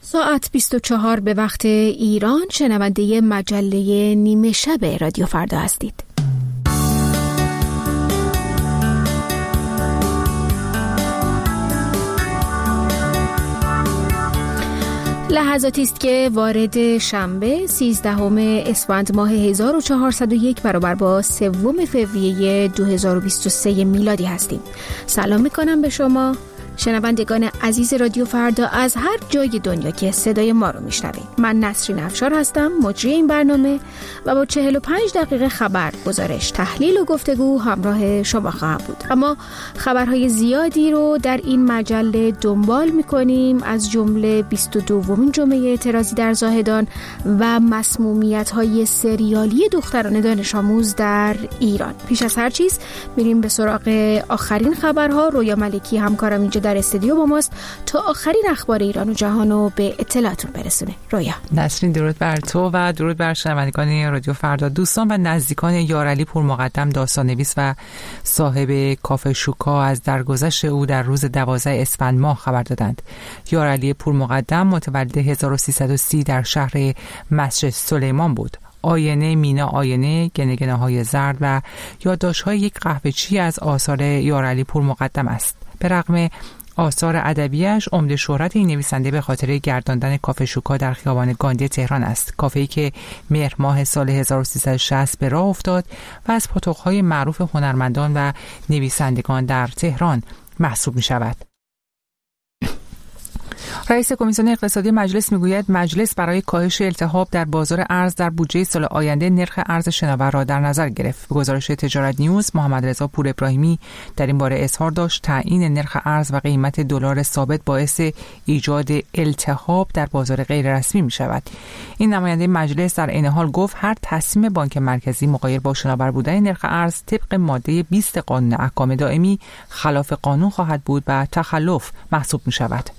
ساعت 24 به وقت ایران شنونده مجله نیمه شب رادیو فردا هستید. لحظاتی است که وارد شنبه 13 اسفند ماه 1401 برابر با 3 فوریه 2023 میلادی هستیم. سلام میکنم به شما شنوندگان عزیز رادیو فردا از هر جای دنیا که صدای ما رو میشنوید. من نسرین افشار هستم، مجری این برنامه و با 45 دقیقه خبر، گزارش، تحلیل و گفتگو همراه شما خواهم بود. اما خبرهای زیادی رو در این مجله دنبال میکنیم، از جمله 22مین جمعه اعتراضی در زاهدان و مسمومیت‌های سریالی دختران دانش آموز در ایران. پیش از هر چیز میریم به سراغ آخرین خبرها. رویا ملکی همکارم اینجا در استودیو با ماست تا آخرین اخبار ایران و جهان رو به اطلاعتون برسونه. رویا. نسرین، درود بر تو و درود بر شنوندگان رادیو فردا. دوستان و نزدیکان یارعلی پورمقدم، داستان‌نویس و صاحب کافه شوکا، از درگذشت او در روز 12 اسفند ماه خبر دادند. یارعلی پورمقدم متولد 1330 در شهر مسجد سلیمان بود. آینه مینا آینه، گنگنه‌های زرد و یادداشت‌های یک قهوه‌چی از آثار یارعلی پورمقدم است. به رغم آثار ادبیش، عمده شهرت این نویسنده به خاطر گرداندن کافه شوکا در خیابان گاندی تهران است. کافه‌ای که مهر ماه سال 1360 به راه افتاد و از پاتوق‌های معروف هنرمندان و نویسندگان در تهران محسوب می‌شود. رئیس کمیسیون اقتصادی مجلس میگوید مجلس برای کاهش التهاب در بازار ارز در بودجه سال آینده نرخ ارز شناور را در نظر گرفت. به گزارش تجارت نیوز، محمد رضا پور ابراهیمی در این باره اظهار داشت تعیین نرخ ارز و قیمت دلار ثابت باعث ایجاد التهاب در بازار غیر رسمی می شود. این نماینده مجلس در عین حال گفت هر تصمیم بانک مرکزی مغایر با شناور بودن نرخ ارز طبق ماده 20 قانون احکام دائمی خلاف قانون خواهد بود و تخلف محسوب می شود.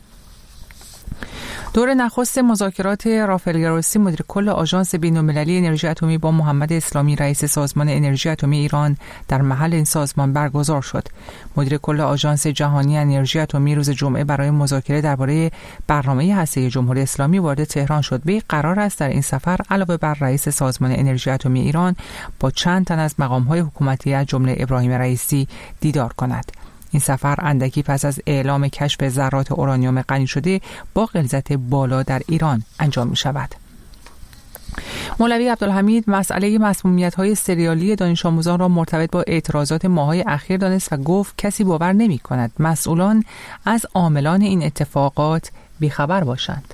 دور نخست مذاکرات رافائل گروسی، مدیر کل آژانس بین‌المللی انرژی اتمی، با محمد اسلامی، رئیس سازمان انرژی اتمی ایران در محل این سازمان برگزار شد. مدیر کل آژانس جهانی انرژی اتمی روز جمعه برای مذاکره درباره برنامه هسته‌ای جمهوری اسلامی وارد تهران شد. وی قرار است در این سفر علاوه بر رئیس سازمان انرژی اتمی ایران با چند تن از مقام‌های حکومتی از جمله ابراهیم رئیسی دیدار کند. این سفر اندکی پس از اعلام کشف ذرات اورانیوم غنی شده با غلظت بالا در ایران انجام می شود. مولوی عبدالحمید مسئله مسمومیت‌های سریالی دانش آموزان را مرتبط با اعتراضات ماه‌های اخیر دانست و گفت کسی باور نمی‌کند مسئولان از عاملان این اتفاقات بیخبر باشند.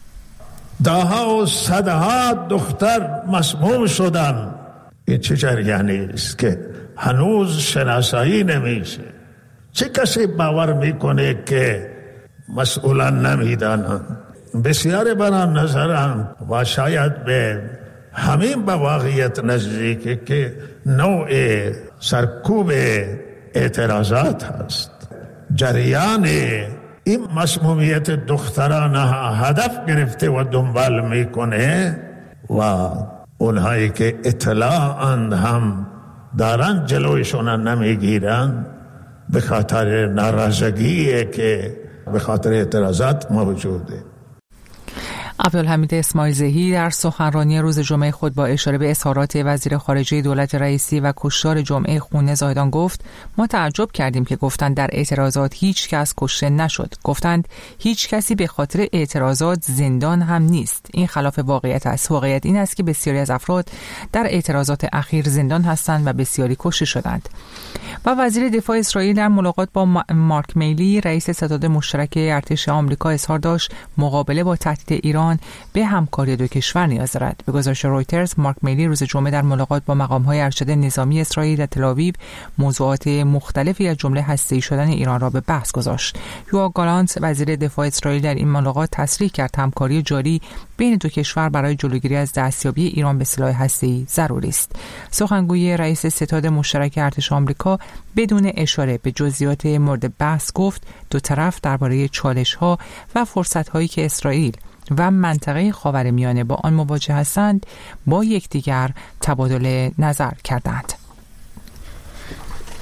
ده‌ها و صدها دختر مسموم شدند. این چه جریانی است که هنوز شناسایی نمیشه؟ چه کسی باور میکنه که مسئولان نمیدانند؟ بسیاری برام نظرم و شاید به همین به واقعیت نزدیکه که نوع سرکوب اعتراضات هست. جریان این مسمومیت دختران هدف گرفته و دنبال میکنه و اونهایی که اطلاعاند هم دارن جلویشون نمیگیرن به خاطر ناراضگیه که به خاطر اعتراضات موجوده. عبدالحمید اسماعیل زهی در سخنرانی روز جمعه خود با اشاره به اظهارات وزیر خارجه دولت رئیسی و کشتار جمعه خونه زاهدان گفت ما تعجب کردیم که گفتند در اعتراضات هیچ کس کشته نشد. گفتند هیچ کسی به خاطر اعتراضات زندان هم نیست. این خلاف واقعیت است. واقعیت این است که بسیاری از افراد در اعتراضات اخیر زندان هستند و بسیاری کشته شدند. و وزیر دفاع اسرائیل در ملاقات با مارک میلی، رئیس ستاد مشترک ارتش آمریکا، اظهار داشت مقابله با تهدید ایران به همکاری دو کشور نیاز دارد. به گزارش رویترز، مارک میلی روز جمعه در ملاقات با مقام‌های ارشد نظامی اسرائیل در تل‌آویو موضوعات مختلفی از جمله هسته‌ای شدن ایران را به بحث گذاشت. یوآف گالانت، وزیر دفاع اسرائیل، در این ملاقات تصریح کرد همکاری جاری بین دو کشور برای جلوگیری از دستیابی ایران به سلاح هسته‌ای ضروری است. سخنگوی رئیس ستاد مشترک ارتش آمریکا بدون اشاره به جزئیات مورد بحث گفت دو طرف درباره چالش‌ها و فرصت‌هایی که اسرائیل و منطقه خاورمیانه با آن مواجه هستند با یکدیگر تبادل نظر کردند.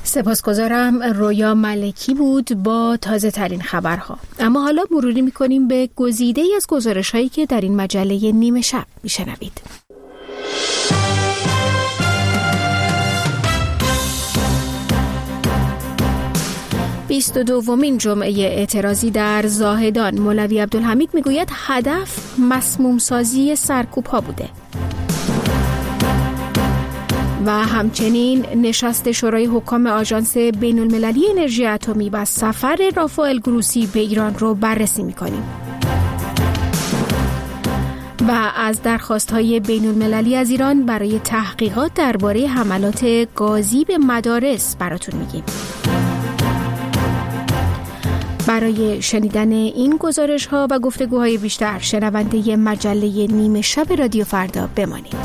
سپاسگزارم. رویا ملکی بود با تازه ترین خبرها. اما حالا مروری میکنیم به گزیده‌ای از گزارش‌هایی که در این مجله نیمه شب میشنوید. 22مین جمعه اعتراضی در زاهدان. مولوی عبدالحمید میگوید هدف مسموم سازی سرکوب‌ها بوده. و همچنین نشست شورای حکام آژانس بین‌المللی انرژی اتمی و سفر رافائل گروسی به ایران رو بررسی می‌کنیم. و از درخواست‌های بین‌المللی از ایران برای تحقیقات درباره حملات گازی به مدارس براتون میگیم. برای شنیدن این گزارش‌ها و گفتگوهای بیشتر شنونده مجله نیمه شب رادیو فردا بمانید.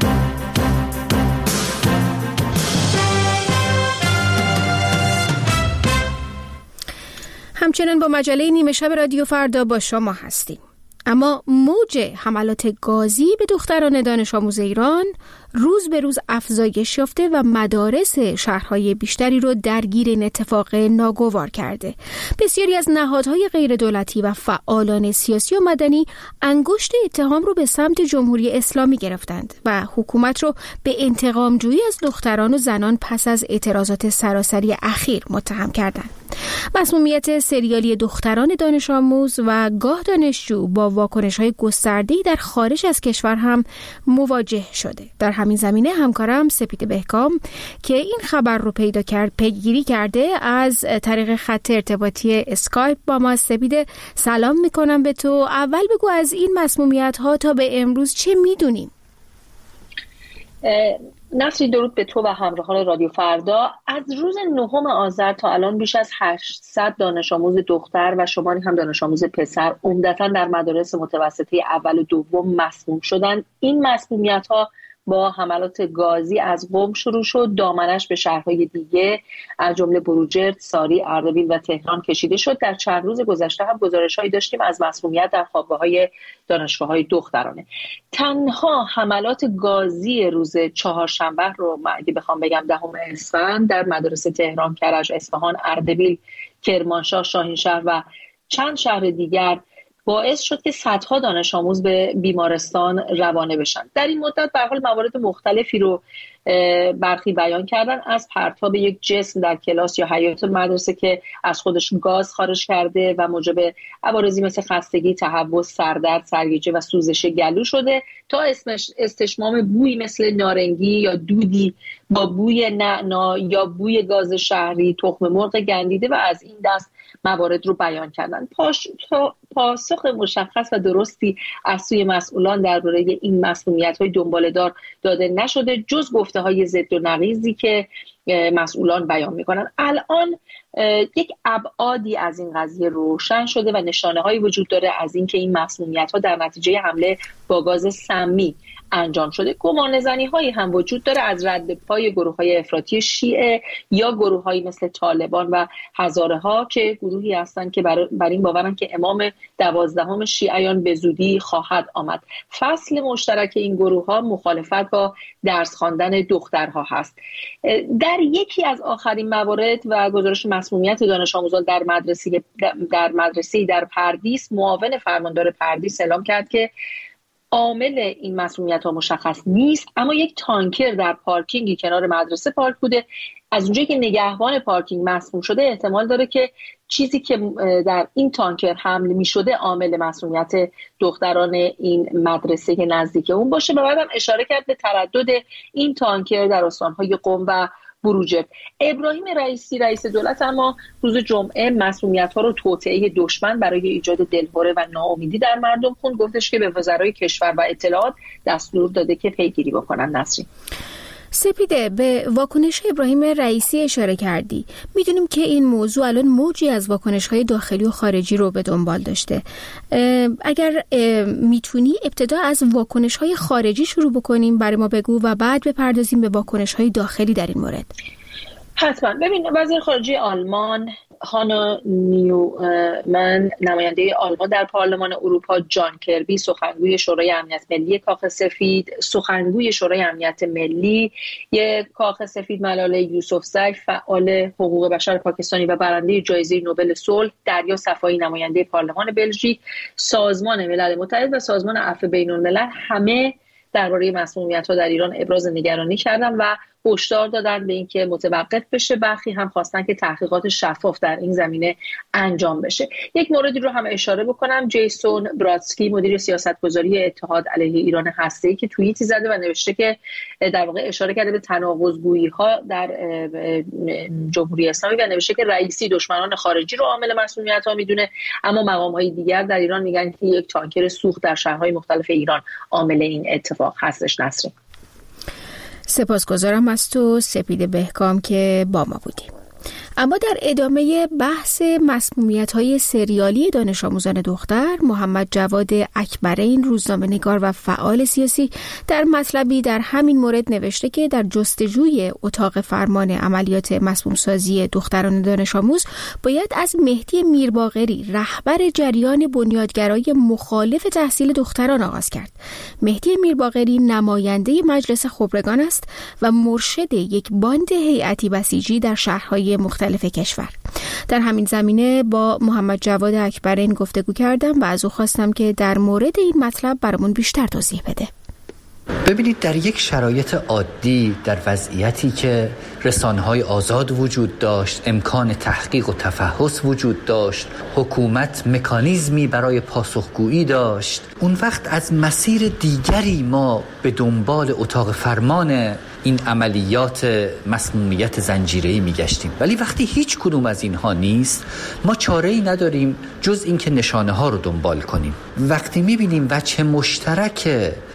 همچنان با مجله نیمه شب رادیو فردا با شما هستیم. اما موج حملات گازی به دختران دانش آموز ایران روز به روز افزایش یافته و مدارس شهرهای بیشتری رو درگیر این اتفاق ناگوار کرده. بسیاری از نهادهای غیر دولتی و فعالان سیاسی و مدنی انگشت اتهام رو به سمت جمهوری اسلامی گرفتند و حکومت رو به انتقام جویی از دختران و زنان پس از اعتراضات سراسری اخیر متهم کردند. مسمومیت سریالی دختران دانش آموز و گاه دانشجو با واکنش‌های گسترده‌ای در خارج از کشور هم مواجه شده. در همین زمینه همکارم سپید بهکام که این خبر رو پیگیری کرده از طریق خط ارتباطی اسکایپ با ما. سپید، سلام میکنم به تو. اول بگو از این مسمومیت‌ها تا به امروز چه میدونیم؟ نصری، درود به تو و همراهان رادیو فردا. از روز 9 آذر تا الان بیش از 800 دانش آموز دختر و شماری هم دانش آموز پسر عمدتاً در مدارس متوسطه اول و دوم مسموم شدند. این مسمومیت‌ها با حملات گازی از قم شروع شد، دامنش به شهرهای دیگه از جمله بروجرد، ساری، اردبیل و تهران کشیده شد. در چند روز گذشته هم گزارش‌هایی داشتیم از مسمومیت در خوابگاه‌های دانشگاه‌های دخترانه. تنها حملات گازی روز چهارشنبه رو اگه بخوام بگم 10 اسفند در مدارس تهران، کرج، اصفهان، اردبیل، کرمانشاه، شاهینشهر و چند شهر دیگر باعث شد که صدها دانش آموز به بیمارستان روانه بشن. در این مدت به هر حال موارد مختلفی رو برخی بیان کردن، از پرتاب یک جسم در کلاس یا حیاط مدرسه که از خودش گاز خارج کرده و موجب عوارضی مثل خستگی، تهوع، سردرد، سرگیجه و سوزش گلو شده، تا استشمام بویی مثل نارنگی یا دودی با بوی نعنا یا بوی گاز شهری، تخم مرغ گندیده و از این دست موارد رو بیان کردن. پاسخ مشخص و درستی از سوی مسئولان درباره این مسمومیت‌های دنباله‌دار داده نشده، جز گفته‌های ضد و نقیضی که مسئولان بیان می‌کنن. الان یک ابعادی از این قضیه روشن شده و نشانه‌هایی وجود داره از اینکه این مسمومیت‌ها در نتیجه حمله با گاز سمی انجام شده. گمانه‌زنی‌هایی هم وجود داره از رد پای گروه‌های افراطی شیعه یا گروه‌هایی مثل طالبان و هزاره‌ها که گروهی هستند که بر این باورن که امام 12 شیعیان به زودی خواهد آمد. فصل مشترک این گروه‌ها مخالفت با درس خواندن دخترها هست. در یکی از آخرین موارد و گزارش مسمومیت دانش آموزان در مدرسه در پردیس، معاون فرماندار پردیس اعلام کرد که عامل این مسمومیت‌ها مشخص نیست، اما یک تانکر در پارکینگی کنار مدرسه پارک بوده. از اونجایی که نگهبان پارکینگ مسموم شده، احتمال داره که چیزی که در این تانکر حمل می‌شده عامل مسمومیت دختران این مدرسه نزدیک اون باشه. و بعدم اشاره کرد به تردد این تانکر در استان‌های قم و بروجرد. ابراهیم رئیسی رئیس دولت اما روز جمعه مسئولیت‌ها رو توطئه دشمن برای ایجاد دلهره و ناامیدی در مردم خوند. گفتش که به وزرای کشور و اطلاعات دستور داده که پیگیری بکنن. نصری، سپیده، به واکنش ابراهیم رئیسی اشاره کردی. میدونیم که این موضوع الان موجی از واکنش‌های داخلی و خارجی رو به دنبال داشته. اگر میتونی ابتدا از واکنش‌های خارجی شروع بکنیم، برای ما بگو و بعد بپردازیم به واکنش‌های داخلی در این مورد. حتما. ببین، وزیر خارجه آلمان هانا نیومن نماینده آلمان در پارلمان اروپا، جان کربی سخنگوی شورای امنیت ملی کاخ سفید، سخنگوی شورای امنیت ملی کاخ سفید ملاله یوسفزئی فعال حقوق بشر پاکستانی و برنده جایزه نوبل صلح، دریا صفایی نماینده پارلمان بلژیک، سازمان ملل متحد و سازمان عفو بین‌الملل همه درباره مسمومیت‌ها در ایران ابراز نگرانی کردن و هشدار دادن به اینکه متوقف بشه. برخی هم خواستن که تحقیقات شفاف در این زمینه انجام بشه. یک موردی رو هم اشاره بکنم، جیسون برادسکی مدیر سیاستگذاری اتحاد علیه ایران هسته‌ای که توییتی زده و نوشته که در واقع اشاره کرده به تناقض‌گویی‌ها در جمهوری اسلامی و نوشته که رئیسی دشمنان خارجی رو عامل مسمومیت‌ها میدونه، اما مقام‌های دیگر در ایران میگن که یک تانکر سوخت در شهرهای مختلف ایران عامل این اتفاق هستش. نسرین، سپاسگزارم از تو سپید بهکام که با ما بودی. اما در ادامه بحث مسمومیت‌های سریالی دانش آموزان دختر، محمد جواد اکبرین روزنامه‌نگار و فعال سیاسی در مطلبی در همین مورد نوشته که در جستجوی اتاق فرمان عملیات مسمومسازی دختران دانش آموز باید از مهدی میرباقری رهبر جریان بنیادگرای مخالف تحصیل دختران آغاز کرد. مهدی میرباقری نماینده مجلس خبرگان است و مرشد یک باند هیئتی بسیجی در شهرهای مختلف کشور. در همین زمینه با محمد جواد اکبرین گفتگو کردم و از او خواستم که در مورد این مطلب برامون بیشتر توضیح بده. ببینید، در یک شرایط عادی، در وضعیتی که رسانه‌های آزاد وجود داشت، امکان تحقیق و تفحص وجود داشت، حکومت مکانیزمی برای پاسخگویی داشت، اون وقت از مسیر دیگری ما به دنبال اتاق فرمان این عملیات مسمومیت زنجیره‌ای می‌گشتیم. ولی وقتی هیچ کدوم از اینها نیست، ما چاره‌ای نداریم جز اینکه نشانه‌ها رو دنبال کنیم. وقتی می‌بینیم وجه مشترک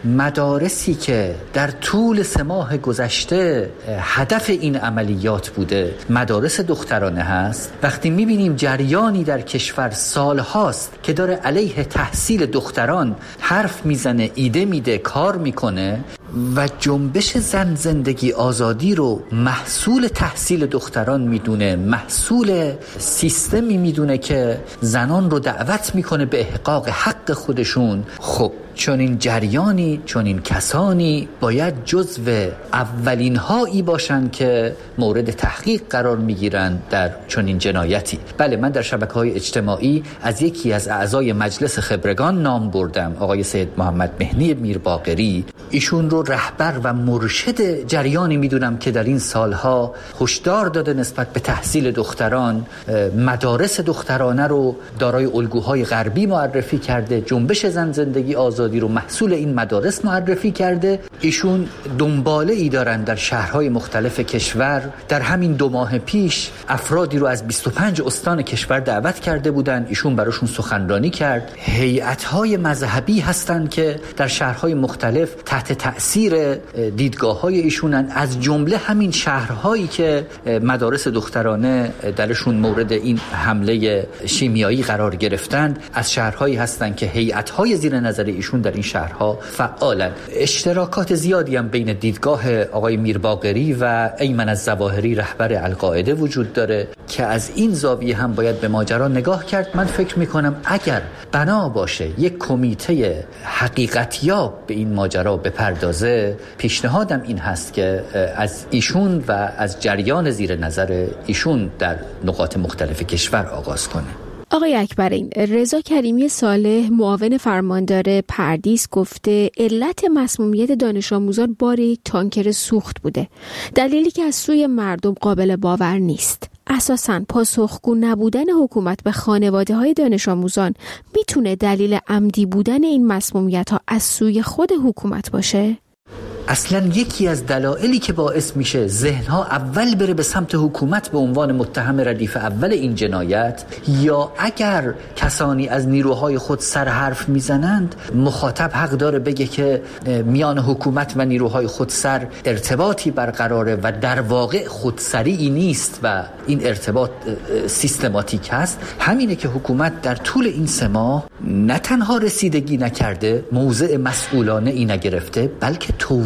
مدارسی که در طول 3 ماه گذشته هدف این عملیات بوده مدارس دخترانه هست، وقتی می‌بینیم جریانی در کشور سال‌هاست که داره علیه تحصیل دختران حرف میزنه، ایده میده، کار میکنه و جنبش زن زندگی آزادی رو محصول تحصیل دختران میدونه، محصول سیستمی میدونه که زنان رو دعوت میکنه به احقاق حق خودشون، خب چون این جریانی، چون این کسانی باید جزو اولین هایی باشن که مورد تحقیق قرار میگیرن در چون این جنایتی. بله، من در شبکه‌های اجتماعی از یکی از اعضای مجلس خبرگان نام بردم، آقای سید محمد مهدی میرباقری. ایشون رو رهبر و مرشد جریانی میدونم که در این سالها هشدار داده نسبت به تحصیل دختران، مدارس دخترانه رو دارای الگوهای غربی معرفی کرده، جنبش زن زندگی آزادی رو محصول این مدارس معرفی کرده. ایشون دنباله ای دارن در شهرهای مختلف کشور. در همین 2 ماه پیش افرادی رو از 25 استان کشور دعوت کرده بودن، ایشون براشون سخنرانی کرد. هیئت‌های مذهبی هستن که در شهرهای مختلف تحت تأثیر دیدگاه‌های ایشونن، از جمله همین شهرهایی که مدارس دخترانه درشون مورد این حمله شیمیایی قرار گرفتن، از شهرهایی هستن که هیئت‌های زیر نظر ایشون در این شهرها فعالن. اشتراکات زیادی هم بین دیدگاه آقای میرباقری و ایمن الظواهری رهبر القاعده وجود داره که از این زاویه هم باید به ماجرا نگاه کرد. من فکر میکنم اگر بنا باشه یک کمیته حقیقتیاب به این ماجرا بپردازه، پیشنهادم این هست که از ایشون و از جریان زیر نظر ایشون در نقاط مختلف کشور آغاز کنه. آقای اکبرین، رضا کریمی صالح معاون فرماندار پردیس گفته علت مسمومیت دانش آموزان بار یک تانکر سوخت بوده، دلیلی که از سوی مردم قابل باور نیست. اساساً پاسخگو نبودن حکومت به خانواده‌های دانش آموزان میتونه دلیل عمدی بودن این مسمومیت‌ها از سوی خود حکومت باشه؟ اصلا یکی از دلایلی که باعث میشه ذهنها اول بره به سمت حکومت به عنوان متهم ردیف اول این جنایت، یا اگر کسانی از نیروهای خود سر حرف میزنند، مخاطب حق داره بگه که میان حکومت و نیروهای خودسر ارتباطی برقراره و در واقع خودسری نیست و این ارتباط سیستماتیک هست. همینه که حکومت در طول این 3 ماه نه تنها رسیدگی نکرده، موضع مسئولانه ای نگرفته، بلکه توجیه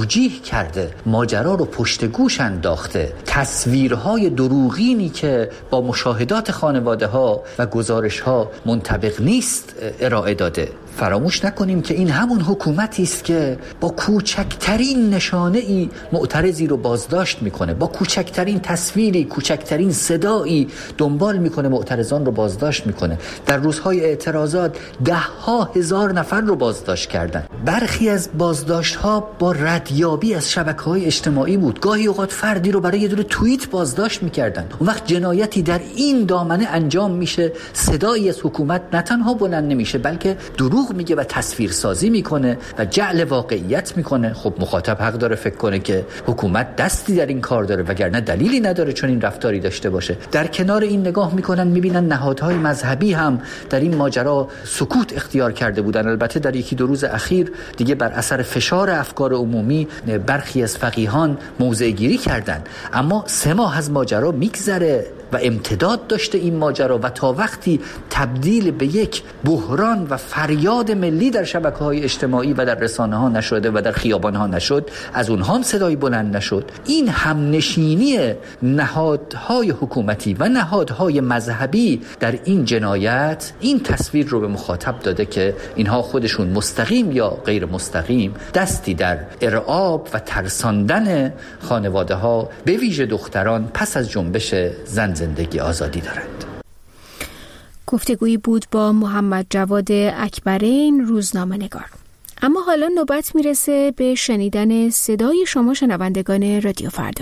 توجیه کرده، ماجرا رو پشت گوش انداخته، تصویرهای دروغینی که با مشاهدات خانواده‌ها و گزارش‌ها منطبق نیست ارائه داده. فراموش نکنیم که این همون حکومتی است که با کوچکترین نشانه‌ای معترضی رو بازداشت میکنه، با کوچکترین تصویری، کوچکترین صدایی دنبال میکنه، معترضان رو بازداشت میکنه. در روزهای اعتراضات 10,000 نفر رو بازداشت کردن. برخی از بازداشت‌ها با ردیابی از شبکه‌های اجتماعی بود. گاهی اوقات فردی رو برای یه دونه توییت بازداشت میکردن. اون وقت جنایتی در این دامنه انجام میشه، صدایی از حکومت نه تنها بلند نمیشه بلکه دروغ میگه و تصویر سازی میکنه و جعل واقعیت میکنه. خب مخاطب حق داره فکر کنه که حکومت دستی در این کار داره، وگرنه دلیلی نداره چون این رفتاری داشته باشه. در کنار این نگاه میکنن، میبینن نهادهای مذهبی هم در این ماجرا سکوت اختیار کرده بودن. البته در یکی دو روز اخیر دیگه بر اثر فشار افکار عمومی برخی از فقیهان موضع گیری کردن، اما 3 ماه از ماجرا میگذره و امتداد داشته این ماجرا و تا وقتی تبدیل به یک بحران و فریاد ملی در شبکه‌های اجتماعی و در رسانه‌ها نشده و در خیابان‌ها نشد، از اونها هم صدای بلند نشد. این همنشینی نهادهای حکومتی و نهادهای مذهبی در این جنایت این تصویر رو به مخاطب داده که اینها خودشون مستقیم یا غیر مستقیم دستی در ارعاب و ترساندن خانواده‌ها به ویژه دختران پس از جنبش زندگی آزادی دارند. گفتگویی بود با محمد جواد اکبرین، روزنامه‌نگار. اما حالا نوبت میرسه به شنیدن صدای شما شنوندگان رادیو فردا.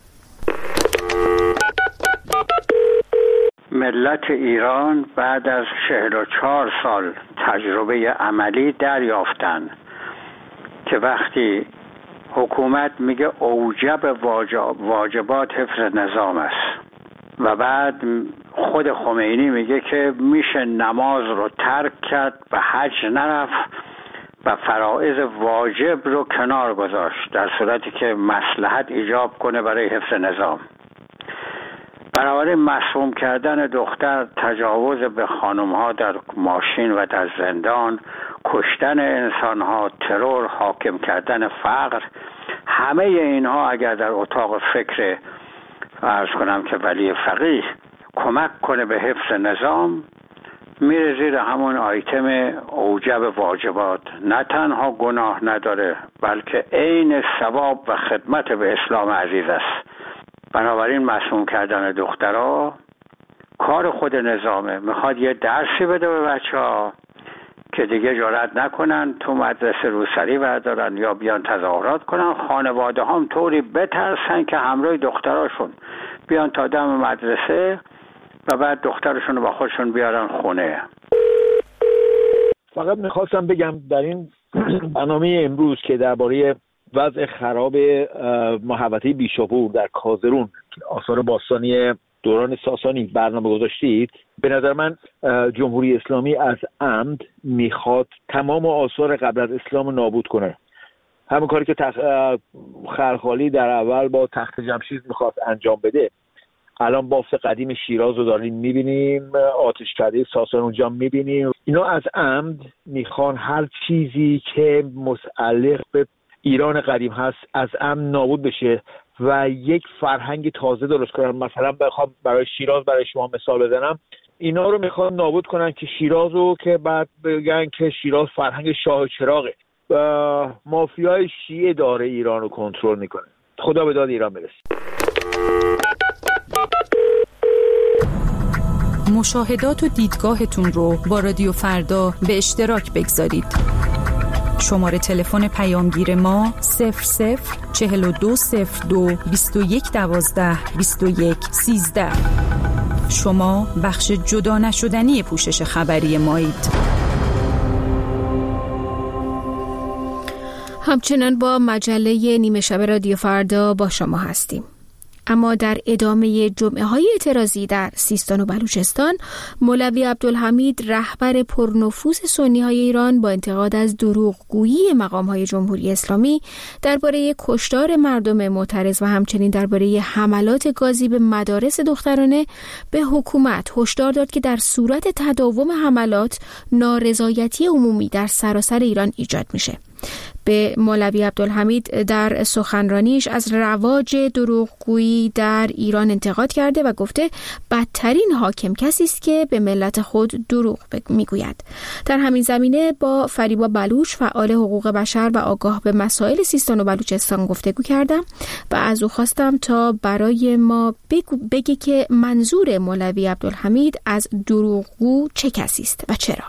ملت ایران بعد از 44 سال تجربه عملی دریافتند که وقتی حکومت میگه اوجب واجبات حفظ نظام است و بعد خود خمینی میگه که میشه نماز رو ترک کرد و حج نرفت و فرائض واجب رو کنار گذاشت در صورتی که مصلحت ایجاب کنه برای حفظ نظام. بنابراین مسموم کردن دختر، تجاوز به خانم‌ها در ماشین و در زندان، کشتن انسان‌ها، ترور، حاکم کردن فقر، همه اینها اگر در اتاق فکر عرض کنم که ولی فقیه کمک کنه به حفظ نظام، میره زیر همون آیتم اوجب واجبات. نه تنها گناه نداره بلکه عین ثواب و خدمت به اسلام عزیز است. بنابراین مسموم کردن دخترها کار خود نظامه. میخواد یه درسی بده به بچه‌ها که دیگه جرأت نکنن تو مدرسه روسری بردارن یا بیان تظاهرات کنن. خانواده هم طوری بترسن که همراه دختراشون بیان تا دم مدرسه و بعد دخترشون رو با خودشون بیارن خونه. فقط میخواستم بگم در این برنامه امروز که درباره وضع خراب محوطه بیشاپور در کازرون، آثار باستانی دوران ساسانی برنامه گذاشتید، به نظر من جمهوری اسلامی از عمد میخواد تمام آثار قبل از اسلام نابود کنه. همون کاری که خلخالی در اول با تخت جمشید میخواد انجام بده. الان بافت قدیم شیراز رو داریم میبینیم، آتشکده ساسان اونجا میبینیم. اینا از عمد میخوان هر چیزی که متعلق به ایران قدیم هست از عمد نابود بشه و یک فرهنگ تازه درست کنن. مثلا بخوام برای شیراز برای شما مثال بزنم، اینا رو میخوان نابود کنن که شیراز رو که بعد بگن که شیراز فرهنگ شاه چراغه. مافیای شیعه داره ایران رو کنترل میکنه. خدا به داد ایران برسه. مشاهدات و دیدگاهتون رو با رادیو فردا به اشتراک بگذارید. شماره تلفن پیامگیر ما 004202 2112 2113. شما بخش جدا نشدنی پوشش خبری مایید. همچنان با مجله نیمه شب رادیو فردا با شما هستیم. اما در ادامه جمعه‌های اعتراضی در سیستان و بلوچستان، مولوی عبدالحمید رهبر پرنفوذ سنی‌های ایران با انتقاد از دروغگویی مقام‌های جمهوری اسلامی درباره کشتار مردم معترض و همچنین درباره حملات گازی به مدارس دخترانه به حکومت هشدار داد که در صورت تداوم حملات نارضایتی عمومی در سراسر ایران ایجاد میشه. به مولوی عبدالحمید در سخنرانیش از رواج دروغگویی در ایران انتقاد کرده و گفته بدترین حاکم کسی است که به ملت خود دروغ میگوید. در همین زمینه با فریبا بلوچ فعال حقوق بشر و آگاه به مسائل سیستان و بلوچستان گفتگو کردم و از او خواستم تا برای ما بگه که منظور مولوی عبدالحمید از دروغگو چه کسی است و چرا.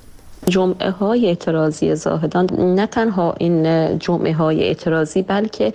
جمعه های اعتراضی زاهدان نه تنها این جمعه های اعتراضی بلکه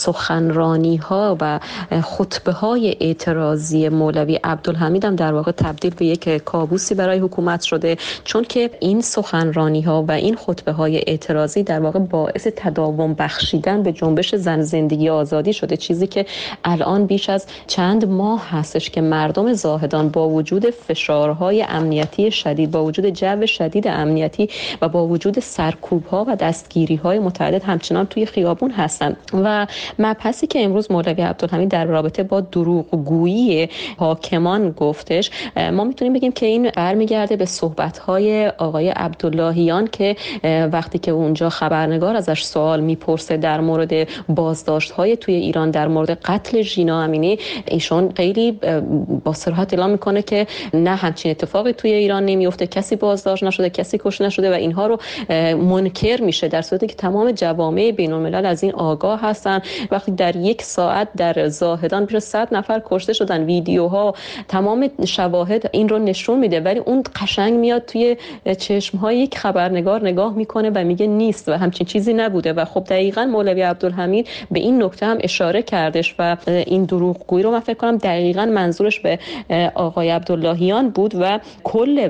سخنرانی ها و خطبه های اعتراضی مولوی عبدالحمید هم در واقع تبدیل به یک کابوسی برای حکومت شده، چون که این سخنرانی ها و این خطبه های اعتراضی در واقع باعث تداوم بخشیدن به جنبش زن زندگی آزادی شده، چیزی که الان بیش از چند ماه هستش که مردم زاهدان با وجود فشارهای امنیتی شدید، با وجود جو شدید امنیتی و با وجود سرکوب‌ها و دستگیری‌های متعدد همچنان توی خیابون هستن. و مبحثی که امروز مولوی عبدالحمید در رابطه با دروغگویی حاکمان گفتش، ما میتونیم بگیم که این برمیگرده به صحبت‌های آقای عبداللهیان که وقتی که اونجا خبرنگار ازش سوال میپرسه در مورد بازداشت‌های توی ایران، در مورد قتل ژینا امینی، ایشون خیلی با صراحت اعلام میکنه که نه همچین اتفاقی توی ایران نمیفته، کسی بازداشت نشده، کسی کشته نشده و اینها رو منکر میشه، در صورتی که تمام جوامع بین الملل از این آگاه هستن. وقتی در یک ساعت در زاهدان بیش از 100 نفر کشته شدن، ویدیوها، تمام شواهد این رو نشون میده، ولی اون قشنگ میاد توی چشم‌های یک خبرنگار نگاه میکنه و میگه نیست و همچین چیزی نبوده. و خب دقیقاً مولوی عبدالحمید به این نکته هم اشاره کردش و این دروغگویی رو من فکر کنم دقیقاً منظورش به آقای عبداللهیان بود و کل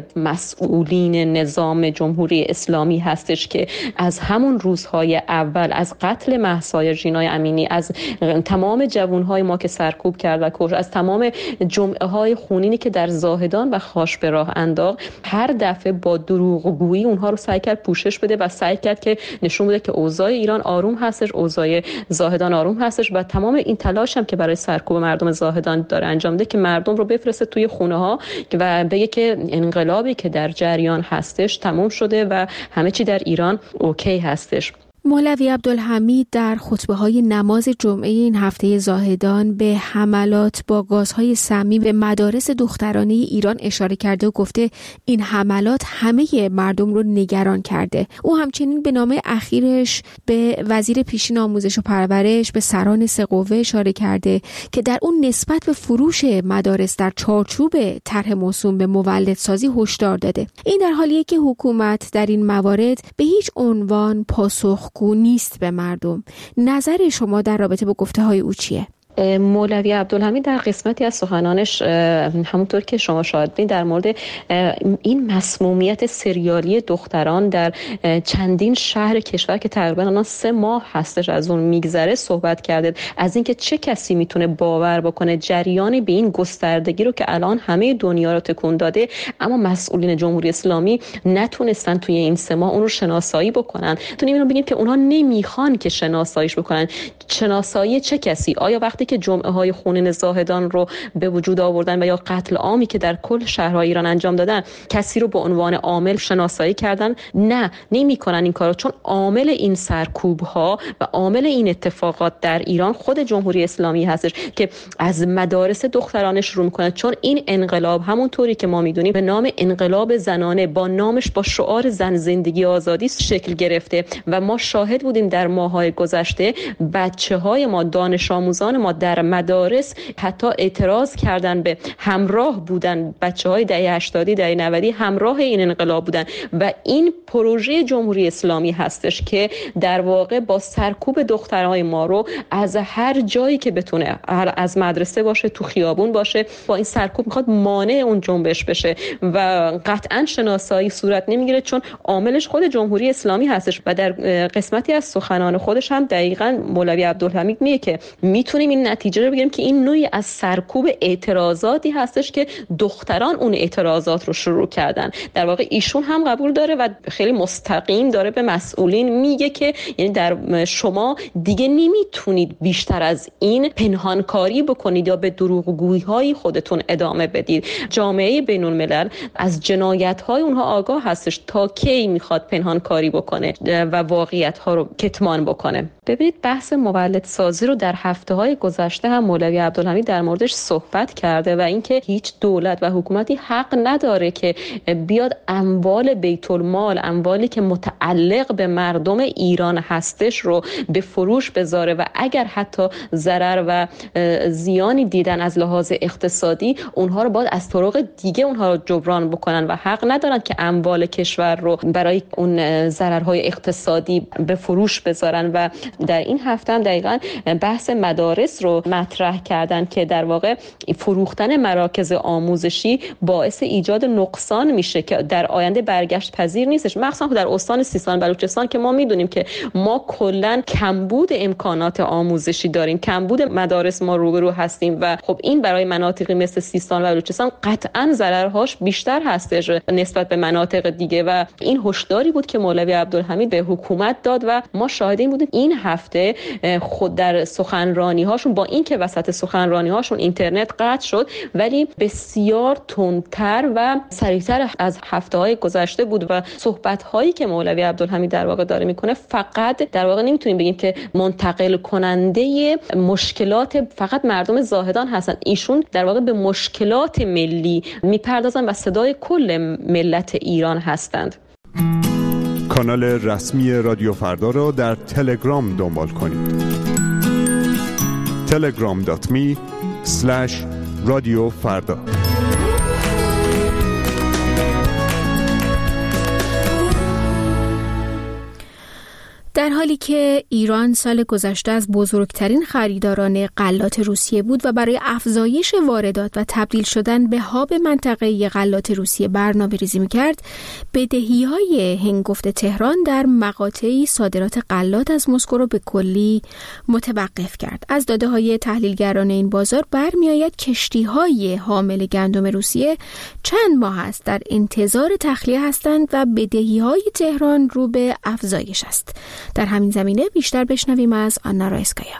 مسئولین نظام جمهوری اسلامی هستش که از همون روزهای اول، از قتل مهسا ژینای امینی، از تمام جوانهای ما که سرکوب کرد و کشت، از تمام جمعه های خونینی که در زاهدان و خاش به راه انداخت، هر دفعه با دروغگویی اونها رو سعی کرد پوشش بده و سعی کرد که نشون بده که اوضاع ایران آروم هستش، اوضاع زاهدان آروم هستش و تمام این تلاش هم که برای سرکوب مردم زاهدان داره انجام میده که مردم رو بفرسته توی خونه ها و بگه که انقلابی که در جریان هستش تموم شده و همه چی در ایران اوکی هستش. مولوی عبدالحمید در خطبه‌های نماز جمعه این هفته زاهدان به حملات با گازهای سمی به مدارس دخترانه ایران اشاره کرده و گفته این حملات همه مردم رو نگران کرده. او همچنین به نامه اخیرش به وزیر پیشین آموزش و پرورش، به سران سه قوه اشاره کرده که در اون نسبت به فروش مدارس در چارچوب طرح موسوم به مولدسازی هشدار داده. این در حالیه که حکومت در این موارد به هیچ عنوان پاسخگو نیست به مردم. نظر شما در رابطه با گفته‌های او چیه؟ مولوی عبدالحمید در قسمتی از سخنانش همونطور که شما شاهد بودید در مورد این مسمومیت سریالی دختران در چندین شهر کشور که تقریبا الان 3 ماه هستش از اون میگذره صحبت کرده، از اینکه چه کسی میتونه باور بکنه جریان به این گستردگی رو که الان همه دنیا رو تکون داده اما مسئولین جمهوری اسلامی نتونستن توی این 3 ماه اون رو شناسایی بکنن. میتونیم اینو بگیم که اونها نمیخوان که شناساییش بکنن. شناسایی چه کسی؟ آیا وقتی که جمعه های خونین زاهدان رو به وجود آوردن و یا قتل عامی که در کل شهرهای ایران انجام دادن کسی رو به عنوان عامل شناسایی کردن؟ نه، نمی‌کنن این کارو، چون عامل این سرکوب ها و عامل این اتفاقات در ایران خود جمهوری اسلامی هستش که از مدارس دخترانه شروع می‌کنه. چون این انقلاب همونطوری که ما می‌دونیم به نام انقلاب زنانه، با نامش با شعار زن زندگی آزادی شکل گرفته و ما شاهد بودیم در ماه‌های گذشته بچه‌های ما، دانش آموزان ما در مدارس حتی اعتراض کردن به همراه بودن، بچه‌های دهه 80 دهه 90 همراه این انقلاب بودن و این پروژه جمهوری اسلامی هستش که در واقع با سرکوب دخترای ما رو از هر جایی که بتونه، از مدرسه باشه، تو خیابون باشه، با این سرکوب میخواد مانع اون جنبش بشه و قطعا شناسایی صورت نمیگیره چون عاملش خود جمهوری اسلامی هستش. و در قسمتی از سخنان خودش هم دقیقاً مولوی عبدالحمید میگه که میتونیم این این نتیجه رو بگیریم که این نوعی از سرکوب اعتراضاتی هستش که دختران اون اعتراضات رو شروع کردن. در واقع ایشون هم قبول داره و خیلی مستقیم داره به مسئولین میگه که یعنی در شما دیگه نمیتونید بیشتر از این پنهانکاری بکنید یا به دروغگویی‌های خودتون ادامه بدید. جامعه بین‌الملل از جنایت‌های اونها آگاه هستش، تا کی میخواد پنهانکاری بکنه و واقعیت‌ها رو کتمان بکنه. ببینید بحث مولدسازی رو در هفته‌های گذشته هم مولوی عبدالحمید در موردش صحبت کرده و اینکه هیچ دولت و حکومتی حق نداره که بیاد اموال بیت المال، اموالی که متعلق به مردم ایران هستش رو به فروش بذاره و اگر حتی ضرر و زیانی دیدن از لحاظ اقتصادی اونها رو باید از طرق دیگه اونها رو جبران بکنن و حق ندارن که اموال کشور رو برای اون ضررهای اقتصادی به فروش بذارن. و در این هفته هم دقیقاً بحث مدارس رو مطرح کردن که در واقع فروختن مراکز آموزشی باعث ایجاد نقصان میشه که در آینده برگشت پذیر نیستش، مخصوصا در استان سیستان بلوچستان که ما میدونیم که ما کلاً کمبود امکانات آموزشی داریم، کمبود مدارس ما روبرو هستیم و خب این برای مناطقی مثل سیستان و بلوچستان قطعاً ضررهاش بیشتر هستش نسبت به مناطق دیگه. و این هشداری بود که مولوی عبدالحمید به حکومت داد و ما شاهد این بودیم این هفته خود در سخنرانی هاشون، با اینکه وسط سخنرانی هاشون اینترنت قطع شد، ولی بسیار تندتر و سریعتر از هفته های گذشته بود و صحبت هایی که مولوی عبدالحمید در واقع داره میکنه فقط در واقع نمیتونیم بگیم که منتقل کننده مشکلات فقط مردم زاهدان هستن، ایشون در واقع به مشکلات ملی میپردازن و صدای کل ملت ایران هستند. کانال رسمی رادیو فردا را در تلگرام دنبال کنید. telegram.me/رادیوفردا. در حالی که ایران سال گذشته از بزرگترین خریداران غلات روسیه بود و برای افزایش واردات و تبدیل شدن به هاب منطقه‌ای غلات روسیه برنامه‌ریزی می‌کرد، بدهی‌های هنگفت تهران در مقاطعی صادرات غلات از مسکو را به کلی متوقف کرد. از داده‌های تحلیلگران این بازار برمی‌آید کشتی‌های حامل گندم روسیه چند ماه است در انتظار تخلیه هستند و بدهی‌های تهران رو به افزایش است. در همین زمینه بیشتر بشنویم از آنا رایسکایا.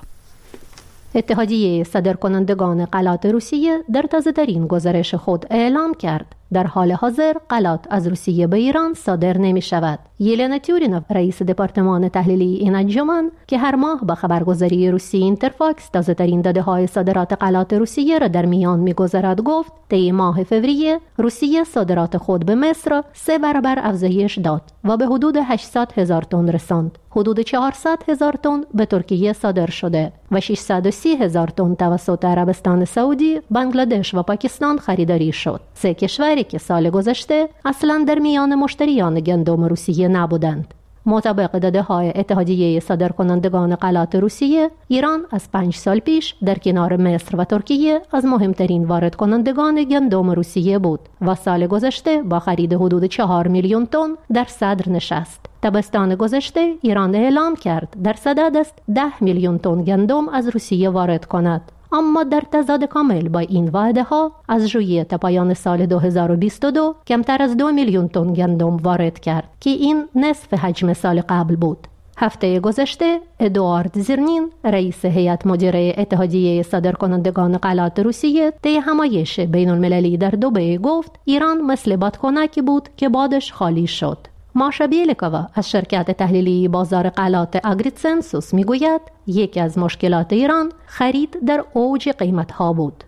اتحادیه صادرکنندگان غلات روسیه در تازه‌ترین گزارش خود اعلام کرد در حال حاضر غلات از روسیه به ایران صادر نمی شود. یلنا تیورینوف، رئیس دپارتمان تحلیلی این انجمن که هر ماه با خبرگزاری روسی اینترفاکس تازه‌ترین داده‌های صادرات غلات روسیه را در میان می‌گذارد، گفت طی ماه فوریه روسیه صادرات خود به مصر 3 برابر افزایش داد و به حدود 800,000 تن رساند. حدود 400,000 تن به ترکیه صادر شده و 630,000 تن توسط عربستان سعودی، بنگلادش و پاکستان خریداری شد. 3 کشوری که سال گذشته اصلاً در میان مشتریان گندم روسیه نبودند. مطابق داده‌های اتحادیه صادرکنندگان غلات روسیه، ایران از 5 سال پیش در کنار مصر و ترکیه از مهمترین واردکنندگان گندم روسیه بود و سال گذشته با خرید حدود 4 میلیون تن در صدر نشست. تابستان گذشته ایران اعلام کرد در صدد است 10 میلیون تن گندم از روسیه وارد کند. اما در تضاد کامل با این وعده ها از ژوئیه تا پایان سال 2022 کمتر از 2 میلیون تن گندم وارد کرد که این نصف حجم سال قبل بود. هفته گذشته ادوارد زیرنین، رئیس هیئت مدیره اتحادیه صادرکنندگان غلات روسیه، طی همایش بین المللی در دبی گفت ایران مثل بادکنکی بود که بادش خالی شد. ماشا بیلکووا از شرکت تحلیلی بازار غلات آگریتسنسوس میگوید یکی از مشکلات ایران خرید در اوج قیمت‌ها بود.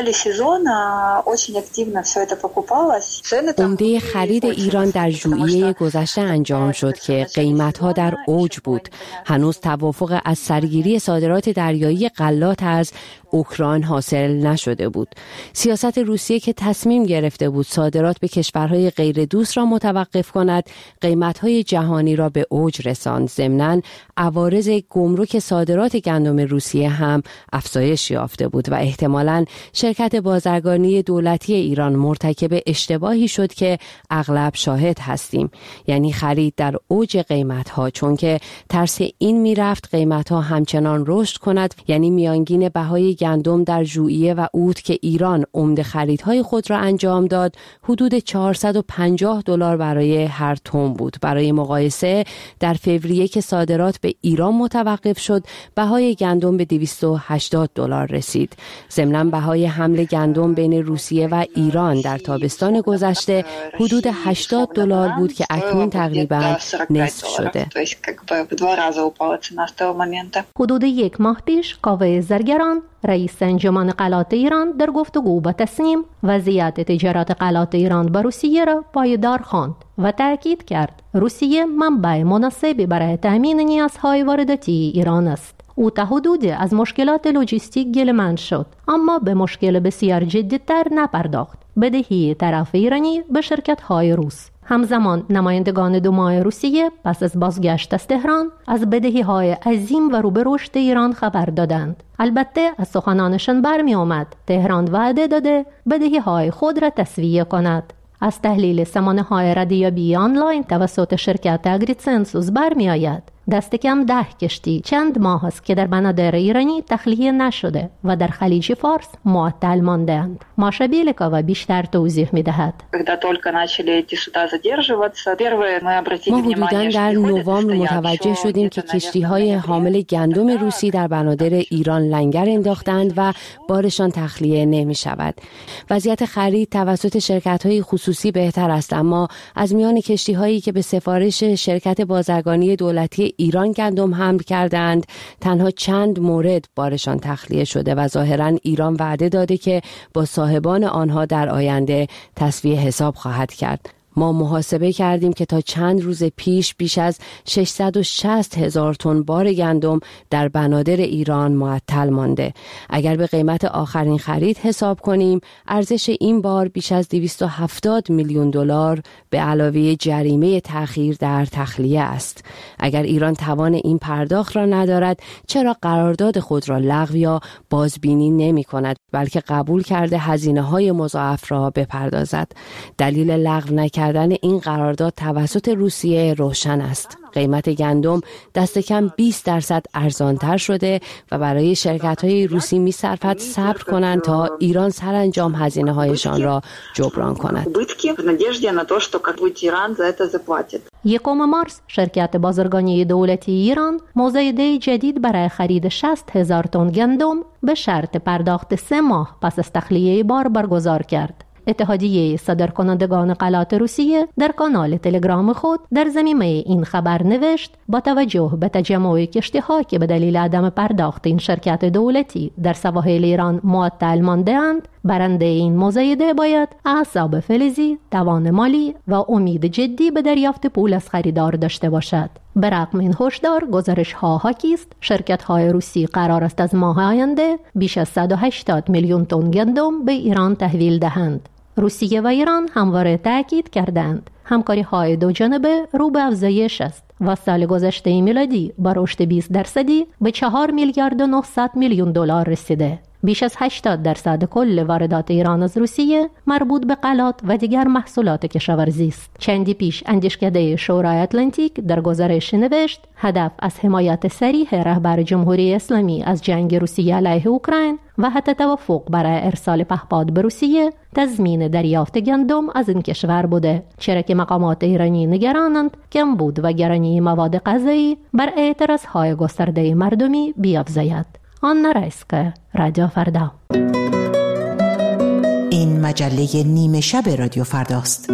عمده خرید ایران در ژوئیه گذشته انجام شد که قیمت‌ها در اوج بود. هنوز توافق از سرگیری صادرات دریایی غلات از اوکراین حاصل نشده بود. سیاست روسیه که تصمیم گرفته بود صادرات به کشورهای غیر دوست را متوقف کند، قیمت‌های جهانی را به اوج رساند. ضمناً عوارض گمرک صادرات صادرات گندم روسیه هم افزایش یافته بود و احتمالاً شرکت بازرگانی دولتی ایران مرتکب اشتباهی شد که اغلب شاهد هستیم، یعنی خرید در اوج قیمت‌ها، چون که ترس این میرفت قیمت‌ها همچنان رشد کند، یعنی میانگین بهای گندم در ژوئیه و اوت که ایران عمده خریدهای خود را انجام داد حدود $450 برای هر تن بود. برای مقایسه در فوریه که صادرات به ایران متوقف شد بهای گندم به $280 رسید. ضمناً بهای حمل گندم بین روسیه و ایران در تابستان گذشته حدود $80 بود که اکنون تقریباً نصف شده. حدود یک ماه پیش کاوه زرگران رئیس انجمن غلات ایران در گفتگو با تسنیم وضعیت تجارت غلات ایران با روسیه را پایدار خواند و تاکید کرد روسیه منبع مناسبی برای تامین نیازهای وارداتی ایران است. او تا حدودی از مشکلات لوجستیک گله‌مند شد، اما به مشکل بسیار جدی‌تر نپرداخت: بدهی طرف ایرانی به شرکت‌های روس. همزمان نمایندگان دومای روسیه پس از بازگشت از تهران از بدهی‌های عظیم و رو به رشد ایران خبر دادند. البته از سخنانشان برمی آمد تهران وعده داده بدهی‌های خود را تسویه کند. از تحلیل سامانه‌های ردیابی آنلاین توسط شرکت اگریسنسوس برمی آید دست کم 10 کشتی چند ماه است که در بنادر ایرانی تخلیه نشده و در خلیج فارس معطل مانده‌اند. ماشا بیلکووا بیشتر توضیح می‌دهد. ما حدوداً در نوامبر متوجه شدیم که کشتی‌های حامل گندم روسی در بنادر ایران لنگر انداختند و بارشان تخلیه نمی‌شود. وضعیت خرید توسط شرکت‌های خصوصی بهتر است، اما از میان کشتی‌هایی که به سفارش شرکت بازرگانی دولتی ایران گندم حمل کردند تنها چند مورد بارشان تخلیه شده و ظاهراً ایران وعده داده که با صاحبان آنها در آینده تسویه حساب خواهد کرد. ما محاسبه کردیم که تا چند روز پیش بیش از 660,000 تن بار گندم در بنادر ایران معطل مانده. اگر به قیمت آخرین خرید حساب کنیم، ارزش این بار بیش از $270 میلیون به علاوه جریمه تأخیر در تخلیه است. اگر ایران توان این پرداخت را ندارد، چرا قرارداد خود را لغو یا بازبینی نمی کند، بلکه قبول کرده هزینه‌های مضاعف را بپردازد؟ دلیل لغو نکردن این قرارداد توسط روسیه روشن است. قیمت گندم دست کم 20% ارزانتر شده و برای شرکت‌های روسی می‌صرفد صبر کنند تا ایران سرانجام هزینه‌هایشان را جبران کند. 1 مارس شرکت بازرگانی دولتی ایران مزایده جدید برای خرید 60,000 تن گندم به شرط پرداخت 3 ماه پس از تخلیه بار برگزار کرد. اتحادیه صادرکنندگان غلات روسیه در کانال تلگرام خود در ضمیمه این خبر نوشت: با توجه به تجمع کشتی‌ها که به دلیل عدم پرداخت این شرکت دولتی در سواحل ایران معطل مانده‌اند، برنده این مزایده باید اعصاب فلزی، توان مالی و امید جدی به دریافت پول از خریدار داشته باشد. به رغم این هشدار، گزارش‌ها حاکی است شرکت‌های روسی قرار است از ماه آینده بیش از 180 میلیون تن گندم به ایران تحویل دهند. روسیه و ایران همواره تاکید کردند همکاری‌های دو جانبه رو به افزایش است و سال گذشته میلادی با رشد 20% به 4 میلیارد و 900 میلیون دلار رسیده. بیش از 80% کل واردات ایران از روسیه مربوط به غلات و دیگر محصولات کشاورزی است. چندی پیش اندیشکده شورای اتلانتیک در گزارش نوشت هدف از حمایت صریح رهبر جمهوری اسلامی از جنگ روسیه علیه اوکراین و حتی توافق برای ارسال پهپاد به روسیه تضمین دریافت گندم از این کشور بوده، چرا که مقامات ایرانی نگرانند کمبود و گرانی مواد غذایی بر اعتراضهای گسترده مردمی بیافزاید. آنا رایسکا، رادیو فردا. این مجله نیمه شب رادیو فرداست.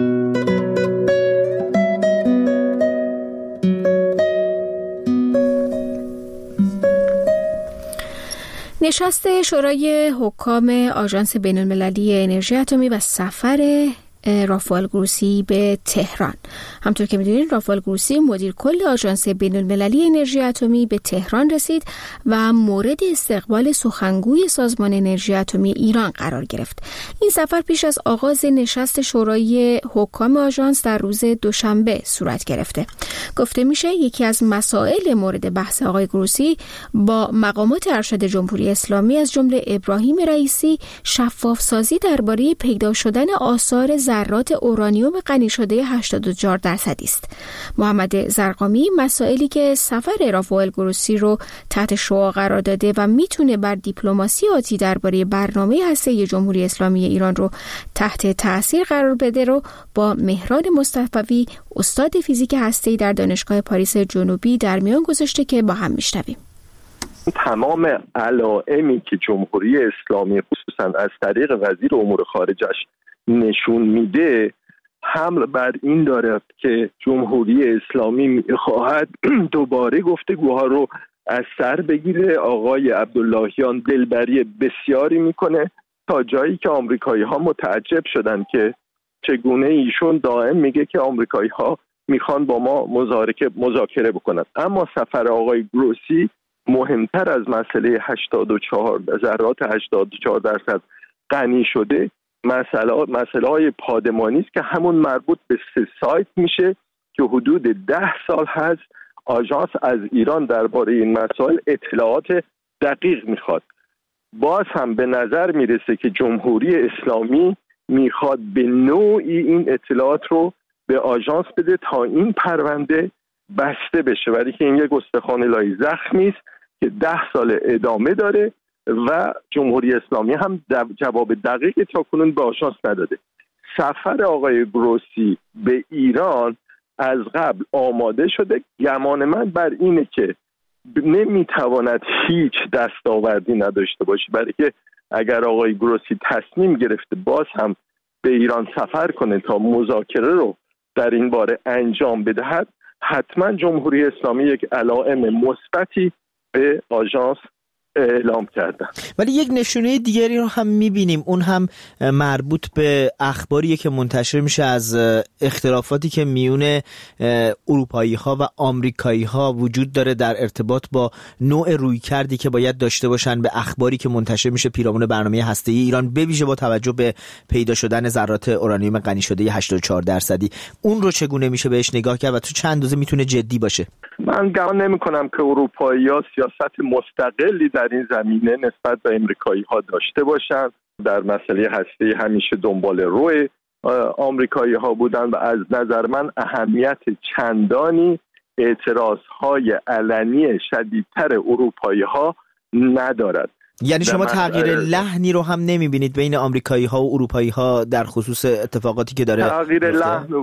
نشست شورای حکام آژانس بین‌المللی انرژی اتمی و سفر رافائل گروسی به تهران. همطور که می‌دونید رافائل گروسی مدیر کل آژانس بین‌المللی انرژی اتمی به تهران رسید و مورد استقبال سخنگوی سازمان انرژی اتمی ایران قرار گرفت. این سفر پیش از آغاز نشست شورای حکام آژانس در روز دوشنبه صورت گرفته. گفته میشه یکی از مسائل مورد بحث آقای گروسی با مقامات ارشد جمهوری اسلامی از جمله ابراهیم رئیسی شفاف سازی درباره پیدا شدن آثار ذرات اورانیوم غنی شده 84% است. محمد زرقامی مسائلی که سفر رافائل گروسی رو تحت شعاع قرار داده و میتونه بر دیپلماسی آتی درباره برنامه هسته‌ای جمهوری اسلامی ایران رو تحت تأثیر قرار بده رو با مهران مصطفی استاد فیزیک هسته‌ای در دانشگاه پاریس جنوبی در میان گذاشته که با هم میشنویم. تمام علائمی که جمهوری اسلامی خصوصا از طریق وزیر امور خارجش نشون میده حمل بر این دارد که جمهوری اسلامی میخواهد دوباره گفتگوها رو از سر بگیره. آقای عبداللهیان دلبری بسیاری میکنه تا جایی که آمریکایی ها متعجب شدن که چگونه ایشون دائم میگه که آمریکایی ها میخوان با ما مذاکره بکنن. اما سفر آقای گروسی مهمتر از مسئله 84 ذرات 84% غنی شده مسئله های پادمانی است که همون مربوط به 3 سایت میشه که حدود 10 سال هست آژانس از ایران درباره این مسائل اطلاعات دقیق میخواد. باز هم به نظر میرسه که جمهوری اسلامی میخواد به نوعی این اطلاعات رو به آژانس بده تا این پرونده بسته بشه، ولی که این یک استخوان لای زخمی است که 10 سال ادامه داره و جمهوری اسلامی هم جواب دقیقی تا کنون به آژانس نداده. سفر آقای گروسی به ایران از قبل آماده شده. گمان من بر اینه که نمیتواند هیچ دستاوردی نداشته باشه، برای که اگر آقای گروسی تصمیم گرفته باز هم به ایران سفر کنه تا مذاکره رو در این باره انجام بدهد، حتما جمهوری اسلامی یک علائم مثبتی به آژانس اعلام کردن. ولی یک نشونه دیگری رو هم میبینیم، اون هم مربوط به اخباریه که منتشر میشه از اختلافاتی که میون اروپایی ها و آمریکایی ها وجود داره در ارتباط با نوع رویکردی که باید داشته باشن به اخباری که منتشر میشه پیرامون برنامه هسته‌ای ایران، به ویژه با توجه به پیدا شدن ذرات اورانیوم غنی شده 84%. اون رو چگونه میشه بهش نگاه کرد و تو چند اندازه میتونه جدی باشه؟ من گمان نمی‌کنم که اروپایی‌ها سیاست مستقلی در این زمینه نسبت به امریکایی‌ها داشته باشند. در مسئله هسته‌ای همیشه دنبال روی آمریکایی‌ها بودن و از نظر من اهمیت چندانی اعتراض‌های علنی شدیدتر اروپایی‌ها ندارد. یعنی شما تغییر لحنی رو هم نمی‌بینید بین آمریکایی‌ها و اروپایی‌ها در خصوص اتفاقاتی که داره؟ تغییر لحن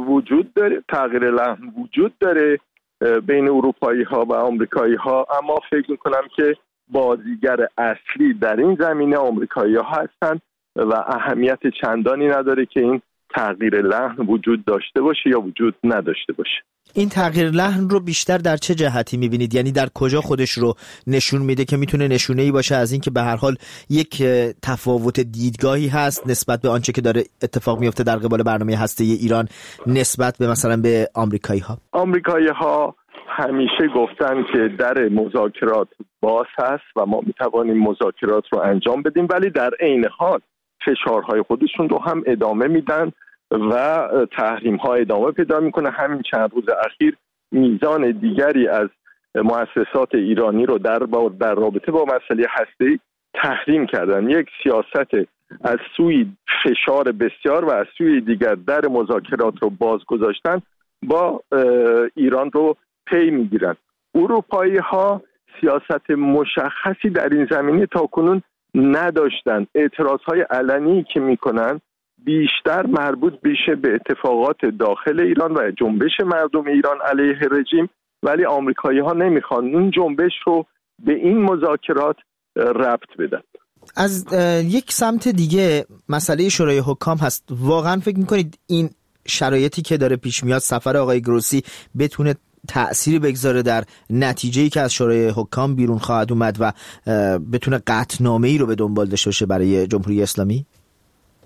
وجود داره بین اروپایی ها و آمریکایی ها، اما فکر میکنم که بازیگر اصلی در این زمینه آمریکایی ها هستند و اهمیت چندانی نداره که این تغییر لحن وجود داشته باشه یا وجود نداشته باشه. این تغییر لحن رو بیشتر در چه جهتی میبینید؟ یعنی در کجا خودش رو نشون میده که میتونه نشونه‌ای باشه از این که به هر حال یک تفاوت دیدگاهی هست نسبت به آنچه که داره اتفاق میفته در قبال برنامه هسته‌ای ایران نسبت به مثلا به آمریکایی‌ها؟ آمریکایی‌ها همیشه گفتن که در مذاکرات باز هست و ما میتوانیم مذاکرات رو انجام بدیم، ولی در عین حال فشارهای خودشون رو هم ادامه میدن و تحریم ها ادامه پیدا میکنه. همین چند روز اخیر میزان دیگری از مؤسسات ایرانی رو در رابطه با مسئله هسته‌ای تحریم کردن. یک سیاست از سوی فشار بسیار و از سوی دیگر در مذاکرات رو باز گذاشتن با ایران رو پی میگیرن. اروپایی ها سیاست مشخصی در این زمینه تاکنون نداشتن. اعتراض های علنی که میکنن بیشتر مربوط میشه به اتفاقات داخل ایران و جنبش مردم ایران علیه رژیم، ولی آمریکایی ها نمیخوان اون جنبش رو به این مذاکرات ربط بدن. از یک سمت دیگه مسئله شورای حکام هست. واقعا فکر میکنید این شرایطی که داره پیش میاد سفر آقای گروسی بتونه تأثیری بگذاره در نتیجه‌ای که از شورای حکام بیرون خواهد اومد و بتونه قطعنامه‌ای رو به دنبال داشته باشه برای جمهوری اسلامی؟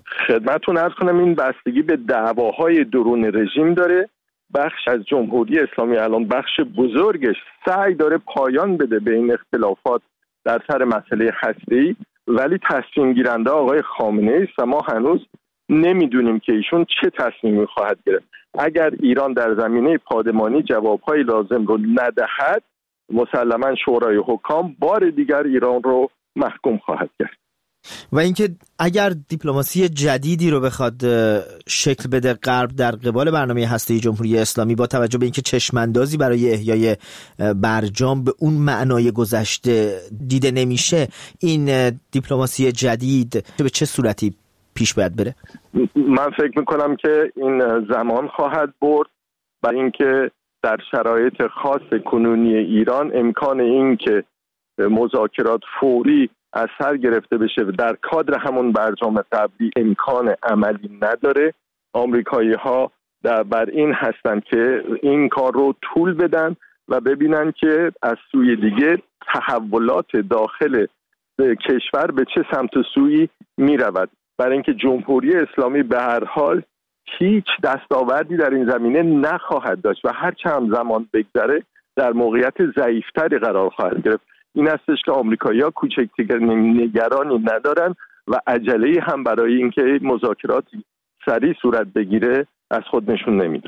خدمتتون عرض کنم این بستگی به دعواهای درون رژیم داره. بخش از جمهوری اسلامی الان بخش بزرگش سعی داره پایان بده به این اختلافات در سر مسئله هسته‌ای، ولی تصمیم گیرنده آقای خامنه‌ای است و ما هنوز نمیدونیم که ایشون چه تصمیمی خواهد گرفت. اگر ایران در زمینه پادمانی جوابهای لازم رو ندهد، مسلماً شورای حکام بار دیگر ایران رو محکوم خواهد کرد. و اینکه اگر دیپلماسی جدیدی رو بخواد شکل بده غرب در قبال برنامه هسته‌ای جمهوری اسلامی، با توجه به اینکه چشماندازی برای احیای برجام به اون معنای گذشته دیده نمیشه، این دیپلماسی جدید به چه صورتی پیش باید بره؟ من فکر میکنم که این زمان خواهد برد، برای اینکه در شرایط خاص کنونی ایران امکان این که مذاکرات فوری از سر گرفته بشه و در کادر همون برجام قبلی امکان عملی نداره. آمریکایی‌ها بر این هستن که این کار رو طول بدن و ببینن که از سوی دیگه تحولات داخل کشور به چه سمت و سویی می رود، برای اینکه جمهوری اسلامی به هر حال هیچ دستاوردی در این زمینه نخواهد داشت و هر چند زمان بگذره در موقعیت ضعیفتری قرار خواهد گرفت. این هستش که آمریکایی‌ها کوچکترین نگرانی ندارن و عجله‌ای هم برای اینکه مذاکراتی سریع صورت بگیره از خود نشون نمیدن.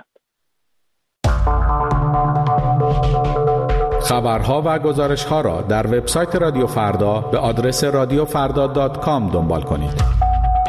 خبرها و گزارش‌ها را در وبسایت رادیو فردا به آدرس radiofarda.com دنبال کنید.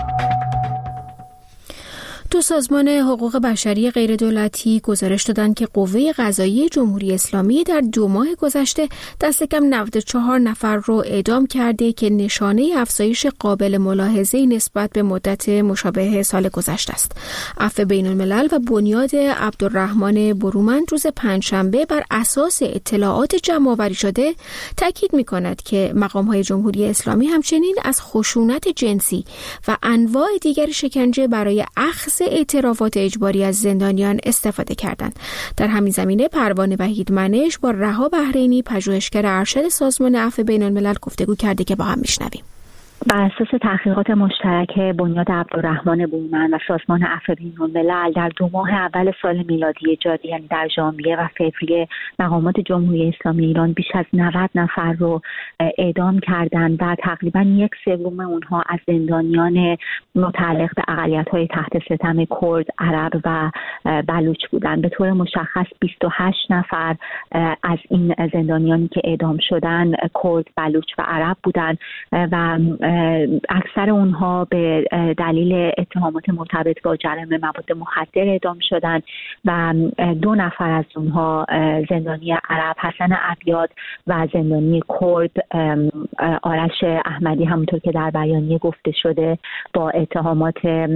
دو سازمان حقوق بشری غیردولتی گزارش دادند که قوه قضاییه جمهوری اسلامی در 2 ماه گذشته دست کم 94 نفر رو اعدام کرده که نشانه افزایش قابل ملاحظه‌ای نسبت به مدت مشابه سال گذشته است. عفو بین‌الملل و بنیاد عبدالرحمن برومند روز پنجشنبه بر اساس اطلاعات جمع‌آوری شده تاکید می‌کند که مقام‌های جمهوری اسلامی همچنین از خشونت جنسی و انواع دیگر شکنجه برای اخذ اعترافات اجباری از زندانیان استفاده کردند. در همین زمینه پروانه وحیدمنش با رها بحرینی پژوهشگر ارشد سازمان عفو بین‌الملل گفتگو کرده که با هم میشنویم. بر اساس تحقیقات مشترک بنیاد عبدالرحمن برومند و سازمان عفو بین‌الملل در 2 ماه اول سال میلادی جاری، یعنی در ژانویه و فوریه، مقامات جمهوری اسلامی ایران بیش از 90 نفر رو اعدام کردند و تقریبا 1/3 اونها از زندانیان متعلق به اقلیت‌های تحت ستم کرد، عرب و بلوچ بودند. به طور مشخص 28 نفر از این زندانیانی که اعدام شدند کرد، بلوچ و عرب بودند و اکثر اونها به دلیل اتهامات مرتبط با جرم مواد مخدر اعدام شدند و 2 نفر از اونها زندانی عرب حسن عبیاد و زندانی کرد آرش احمدی، همونطور که در بیانیه گفته شده، با اتهامات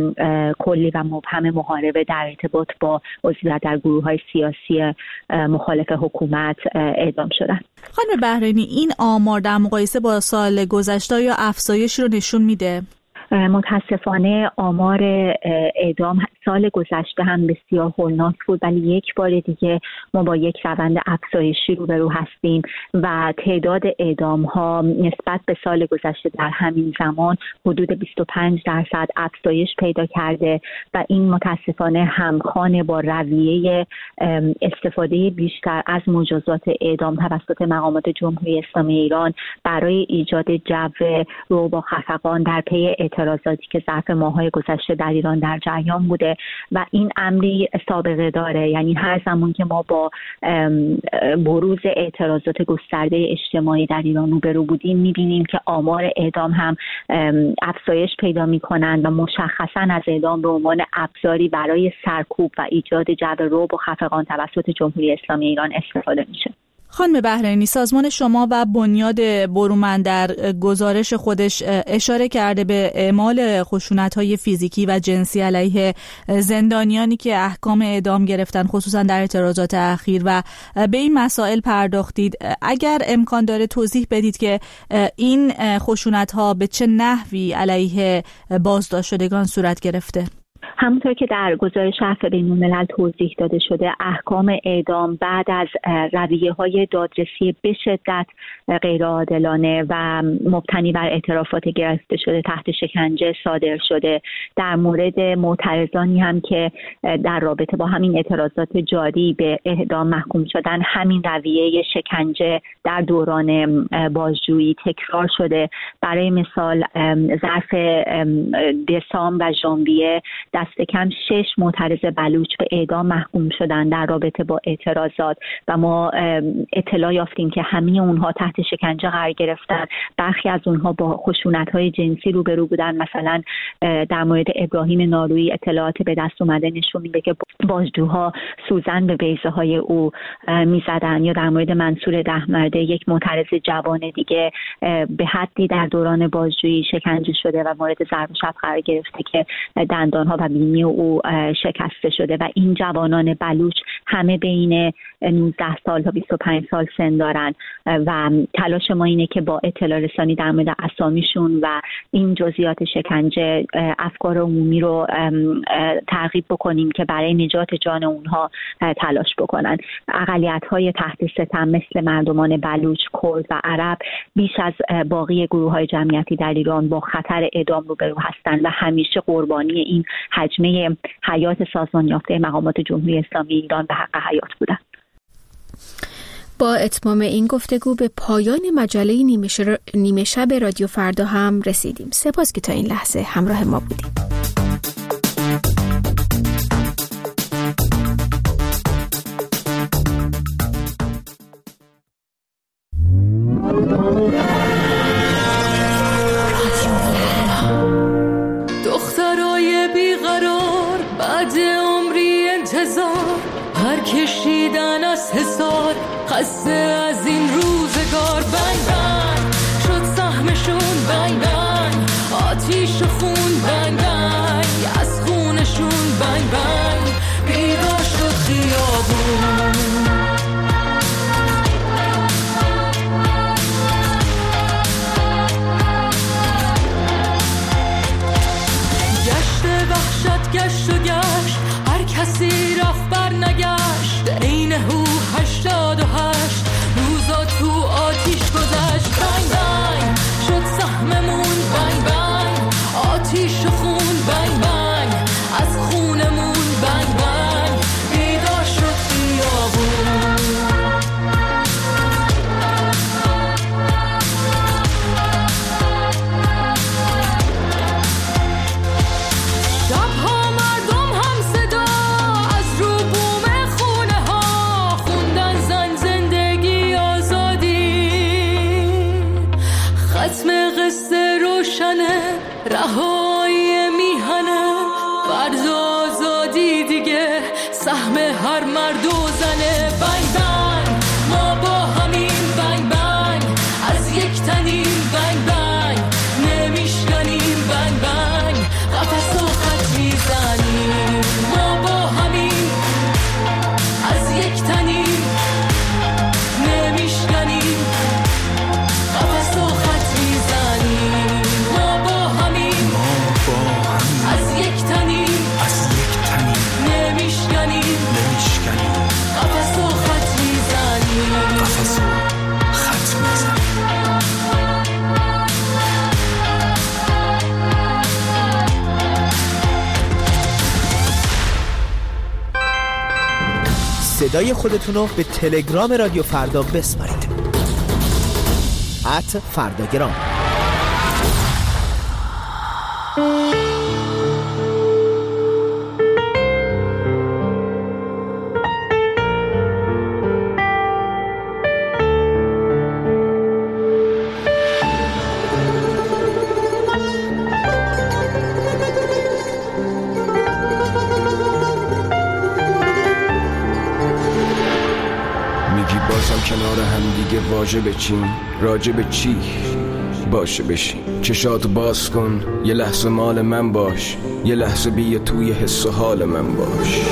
کلی و مبهم محاربه در ارتباط با عضویت در گروه‌های سیاسی مخالف حکومت اعدام شدند. خانم بحرینی، این آمار در مقایسه با سال گذشته یا افزایش رو نشون میده؟ متاسفانه آمار اعدام سال گذشته هم بسیار هولناک بود، ولی یک بار دیگه ما با یک روند افزایشی روبرو هستیم و تعداد اعدام ها نسبت به سال گذشته در همین زمان حدود 25% افزایش پیدا کرده و این متاسفانه همخوان با رویه استفاده بیشتر از مجازات اعدام توسط مقامات جمهوری اسلامی ایران برای ایجاد جو رعب و خفقان در پی اعتراضاتی که ظرف ماه‌های گذشته در ایران در جریان بوده و این امری سابقه داره. یعنی هر زمان که ما با بروز اعتراضات گسترده اجتماعی در ایران روبرو بودیم می‌بینیم که آمار اعدام هم افزایش پیدا می‌کنند و مشخصاً از اعدام به عنوان ابزاری برای سرکوب و ایجاد جو رعب و خفقان توسط جمهوری اسلامی ایران استفاده میشه. خانم بحرینی، سازمان شما و بنیاد برومند در گزارش خودش اشاره کرده به اعمال خشونت‌های فیزیکی و جنسی علیه زندانیانی که احکام اعدام گرفتن، خصوصا در اعتراضات اخیر، و به این مسائل پرداختید. اگر امکان داره توضیح بدید که این خشونت‌ها به چه نحوی علیه بازداشت شدگان صورت گرفته؟ همونطور که در گزارش عفو بین‌الملل توضیح داده شده، احکام اعدام بعد از رویه‌های دادرسی به شدت غیرعادلانه و مبتنی بر اعترافات گرفته شده تحت شکنجه صادر شده. در مورد معترضانی هم که در رابطه با همین اعتراضات جاری به اعدام محکوم شدن، همین رویه شکنجه در دوران بازجویی تکرار شده. برای مثال ظرف دسامبر و ژانویه دست کم 6 معترض بلوچ به اعدام محکوم شدن در رابطه با اعتراضات و ما اطلاع یافتیم که همه اونها تحت شکنجه قرار گرفتن. برخی از اونها با خشونت‌های جنسی روبرو بودن. مثلا در مورد ابراهیم نارویی اطلاعات به دست اومده نشون میده که بازجوها سوزن به بیضه‌های او میزدن، یا در مورد منصور دهمرده یک معترض جوان دیگه به حدی در دوران بازجویی شکنجه شده و مورد ضرب و شتم قرار گرفته که دندانها و بینی او شکسته شده و این جوانان بلوچ همه بین 19 سال تا 25 سال سن دارن و تلاش ما اینه که با اطلاع رسانی در مورد اسامیشون و این جزئیات شکنجه افکار عمومی رو ترغیب بکنیم که برای نجات جان اونها تلاش بکنن. اقلیت‌های تحت ستم مثل مردمان بلوچ، کرد و عرب بیش از باقی گروه‌های جمعیتی در ایران با خطر اعدام روبرو هستند و همیشه قربانی این هجمه حیات سازمان یافته مقامات جمهوری اسلامی ایران به حق حیات بودند. با اتمام این گفتگو به پایان مجله نیمه شب رادیو فردا هم رسیدیم. سپاس که تا این لحظه همراه ما بودید. دخترای بیقرار بعد عمری انتظار، پر کشیدن از حصار، خسته از این روزگار. بنگ بنگ شد سهمشون، بنگ بنگ آتیش و خون، بنگ بنگ از خونشون، بنگ بنگ بیدار شد خیابون. گشت و گشت هر کسی رفت بر نگشت، عین هو 88 روزا تو آتیش گذشت. بنگ بنگ شد سهممون، بنگ بنگ آتیش و خون، بنگ بنگ از خونمون، بنگ بنگ بیدار شد خیابون. رهایی میهنه فرض آزادی دیگه، سهم هر مرد و زنه. بنگ بنگ ما با همین، بنگ بنگ از یک تنیم، بنگ بنگ نمیشکنیم، بنگ بنگ قفس و خط میزنیم. ما با همین از یک تنیم، نمیشکنیم قفس و خط میزنیم. از یک تنیم نمیشکنیم قفس و خط میزنیم. صدای خودتون رو به تلگرام رادیو فردا بسپارید. @فرداگرام. کنار هم دیگه واژه بچین، راجع به چی باشه بشین. چشاتو باز کن، یه لحظه مال من باش، یه لحظه بیا توی حس و حال من باش.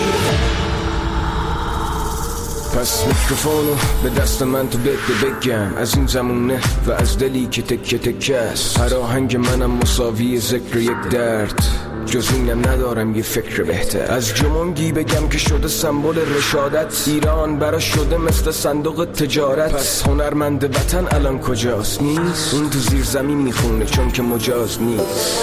پس میکروفونو به دست من تو بده بگم از این زمونه و از دلی که تکه تکه است. هر آهنگ منم مساوی ذکر یک درد. جز اینم ندارم یه فکر بهتر. از جمونگی بگم که شده سمبل رشادت، ایران برا شده مثل صندوق تجارت. پس هنرمند وطن الان کجاست؟ نیست. اون تو زیر زمین میخونه چون که مجاز نیست.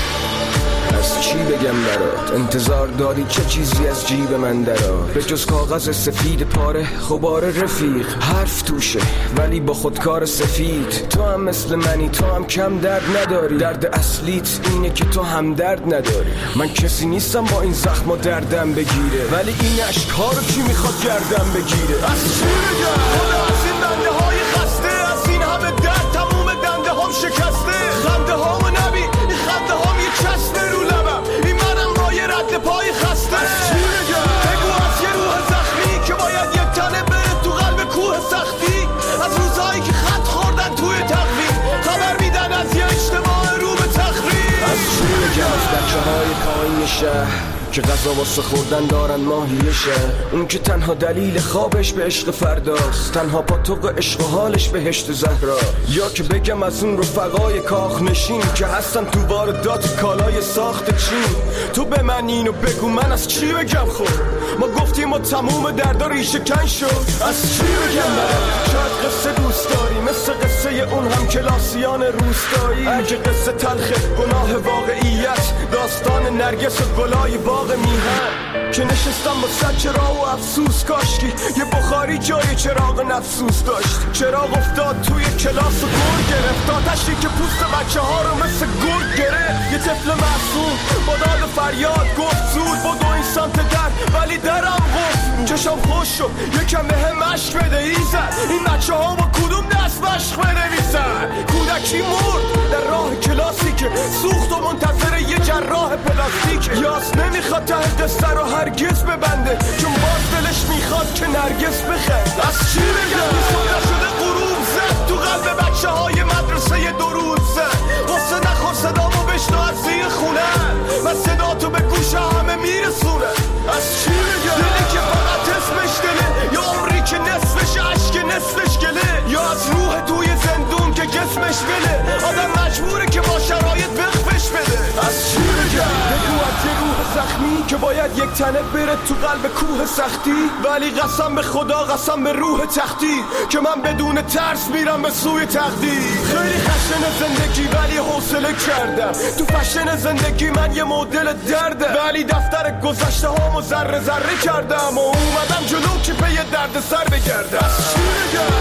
از چی بگم برات؟ انتظار داری چه چیزی از جیب من درآد؟ به جز کاغذ سفید پاره غبار رفیق، حرف توشه ولی با خودکار سفید. تو هم مثل منی، تو هم کم درد نداری. درد اصلیت اینه که تو هم درد نداری. من کسی نیستم با این زخم و دردم بگیره، ولی این اشک‌ها رو کی میخواد گردم بگیره؟ از چی بگم؟ خدا از این دنده های خسته، از این همه درد تموم دنده هم شکسته. خنده ها و نبی این خنده ها یه چسبه رو لبم، این منم با یه رد پای خسته. از چی بگم؟ بگو از یه روح زخمی که باید یک تنه بره تو قلب کوه سختی. از روزهایی که خط خوردن توی تقویم، خبر میدن از یه اجتماع رو به تخریب. از چی بگم؟ از بچه های پایین شهر که غذا واسه خوردن دارن ماهیشه، اون که تنها دلیل خوابش به عشق فرداست، تنها پاتوق عشق و حالش بهشت زهرا. یا که بگم از اون رفقای کاخ نشین که هستن تو واردات کالای ساخت چین. تو به من اینو بگو من از چی بگم؟ خود ما گفتیم ما تموم دردا ریشه کن شد. از چی بگم برم؟ شاید قصه دوست داری مثل قصه اون هم کلاسیان روستایی. اگه قصه تلخه گناه واقعیت، داستان نرگس و گلای باغ میهن که نشستم با صد چراغ و افسوس. کاشکی یه بخاری جای چراغ نفسوس داشت. چراغ افتاد توی کلاس و گل گرفت، آتشی که پوست بچه ها رو مثل گل گرفت. یه طفل معصوم با داد فریاد گفت زود بدو این سمت در، ولی درم قفل بود. چشم خوش شد یکم به هم مشق بده ایزد، این بچه ها با کدوم دست مشق بنویسن؟ کودکی مرد در راه کلاسی که سوخت و منتظر یه جراح پلاستیک. یاس نمیخواد ته قصه رو هرگز ببنده، چون باز دلش میخواد که نرگس بخند. از چی بگم؟ صبح شده غروب زد تو قلب بچه های مدرسه دو روز زد. قصه نخور صدامو بشنو از زیر خونه، و صدا تو به گوش همه میرسونه. از چی بگم؟ دلی که فقط اسمش دله، یا عمری که نصفش عشق نصفش گله، یا از روح توی زندون که جسمش بله. آدم مجبوره که با شرایط وقفش بده. از چی بگم؟ بگو از یه روح زخمی که باید یک تنه بره تو قلب کوه سختی، ولی قسم به خدا قسم به روح تختی که من بدون ترس میرم به سوی تقدیر. خیلی خشن زندگی ولی حوصله کردم، تو فشن زندگی من یه مدل درده، ولی دفتر گذشته هامو ذره ذره کردم و اومدم جلو که به یه درد سر بگردم. چی بگم؟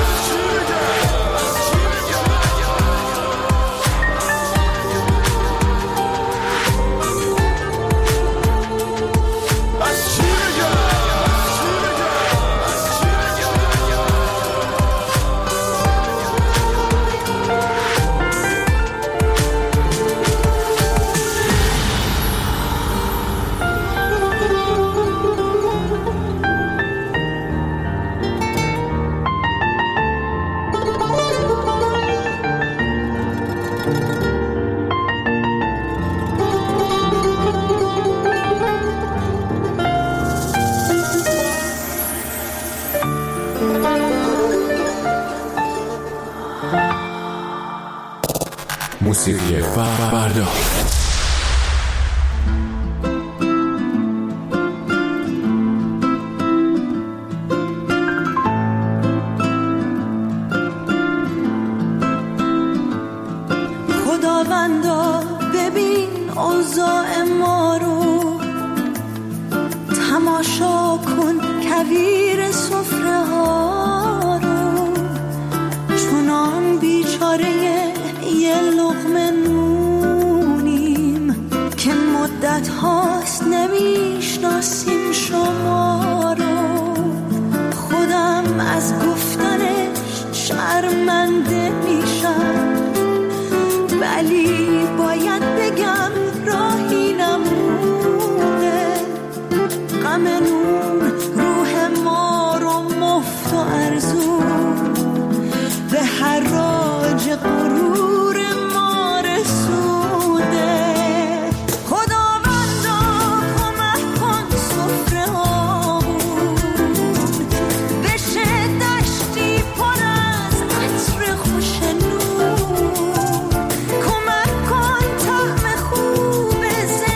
موسیقی فردا. خداوندا ببین اوضاع ما رو، تماشا کن کویر سفره ها رو، چونان بیچاره یه لقمه نونیم که مدت هاست نمیشناسیم شما رو. خودم از گفتنش شرمنده میشم، ولی باید بگم راهی نمونه. غم نون روح ما رو مفت و ارزون به حراج غرور ما رسونده. خداوندا کمک کن سفره هامون بشه دشتی پر از عطر خوش نون. کمک کن طعم خوب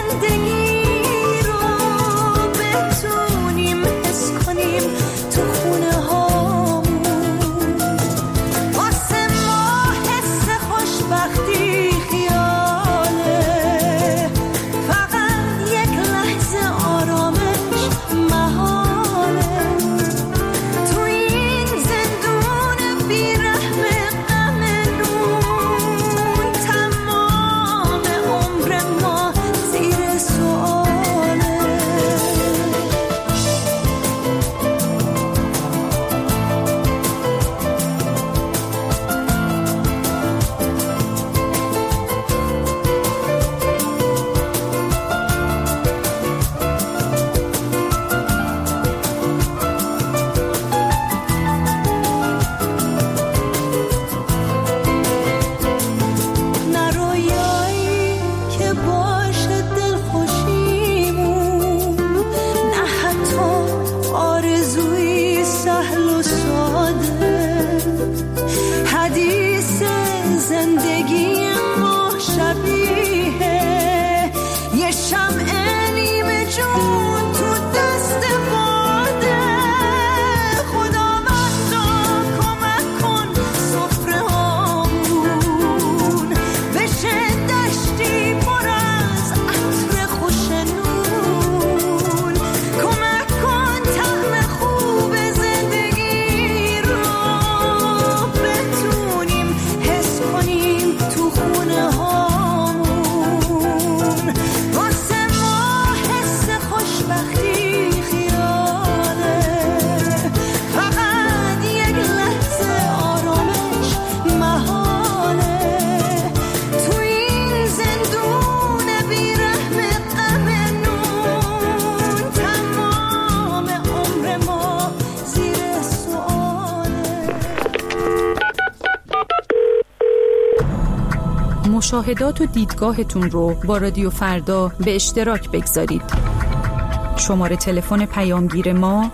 مشاهدات و دیدگاهتون رو با رادیو فردا به اشتراک بگذارید. شماره تلفن پیامگیر ما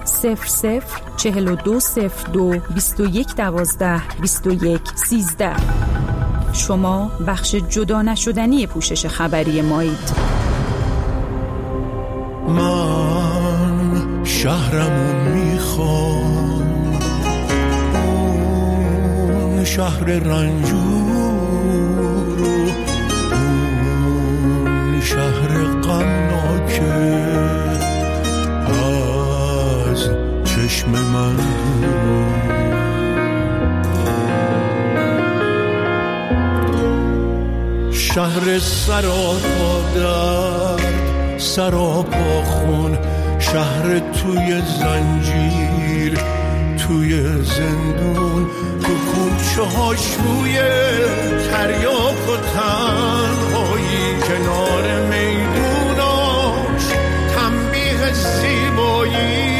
004202 2112 2113. شما بخش جدا نشدنی پوشش خبری مایید. من شهرمو میخوام، اون شهر رنجور، اون شهر غمناکه از چشم من شهر سراپا درد، سراپا خون، شهر توی زنجیر، توی زندون، تو کوچه هاش روی تریاک و تنهایی، کنار میدوناش تنبیه زیبایی.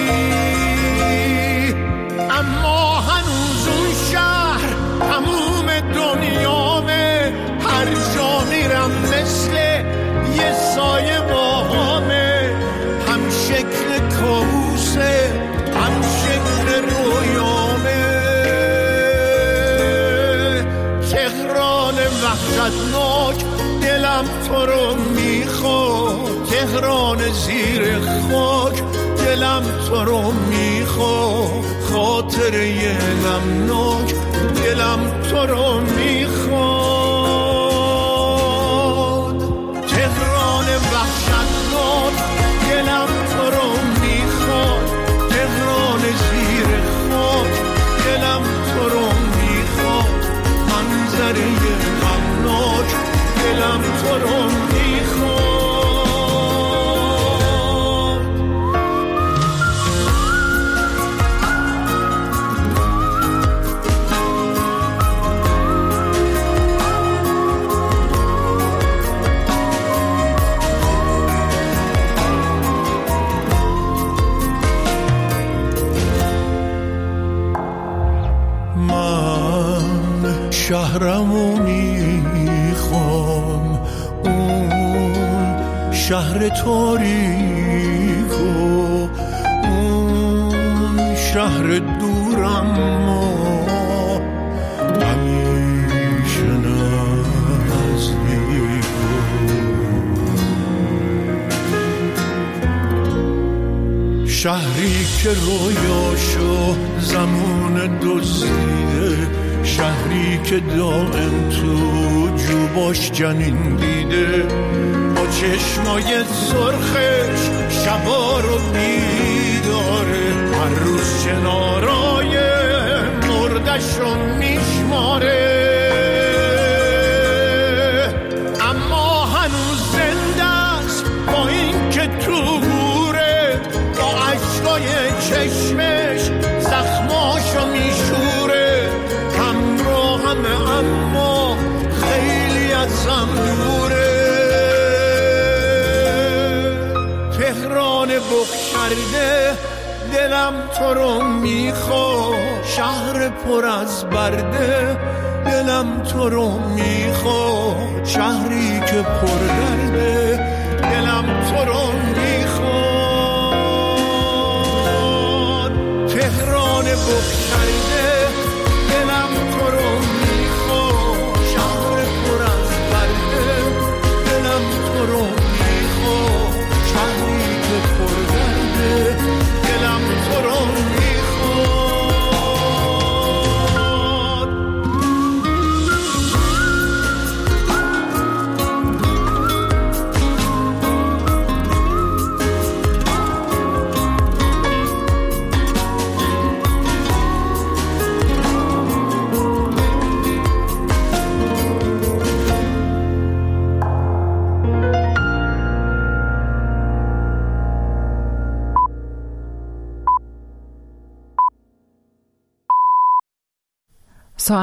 اما هنوز اون شهر تموم دنیامه، هر جا میرم مثل یه سایه باهامه، هم شکل کابوسه هم شکل رویامه. تهران وحشتناک دلم تو رو میخواد، تهران زیر خاک دلم تو رو میخواد، خاطره غمناک دلم تو رو میخواد. تهران وحشتناک دلم تو رو میخواد، تهران زیر خاک دلم تو رو میخواد، منظره غمناک دلم تو رو میخواد. شهرمو میخوام، اون شهر تاریک و اون شهر دورم ما همیشه نزدیک. شهری که رویاشو زمان دزدیده، شهری که دائم تو جوباش جنین دیده، با چشمای سرخش شبا رو بیداره، هر روز شنارای مردش رو میشماره. اما هنوز زنده است با این که تو گوره، با عشقای چشمش زخماشو میشوره. اما خیلی ازم دوره. تهران بخشرده دلم تو رو میخواد، شهر پر از برده دلم تو رو میخواد، شهری که پر درده دلم تو رو میخواد. تهران بخشرده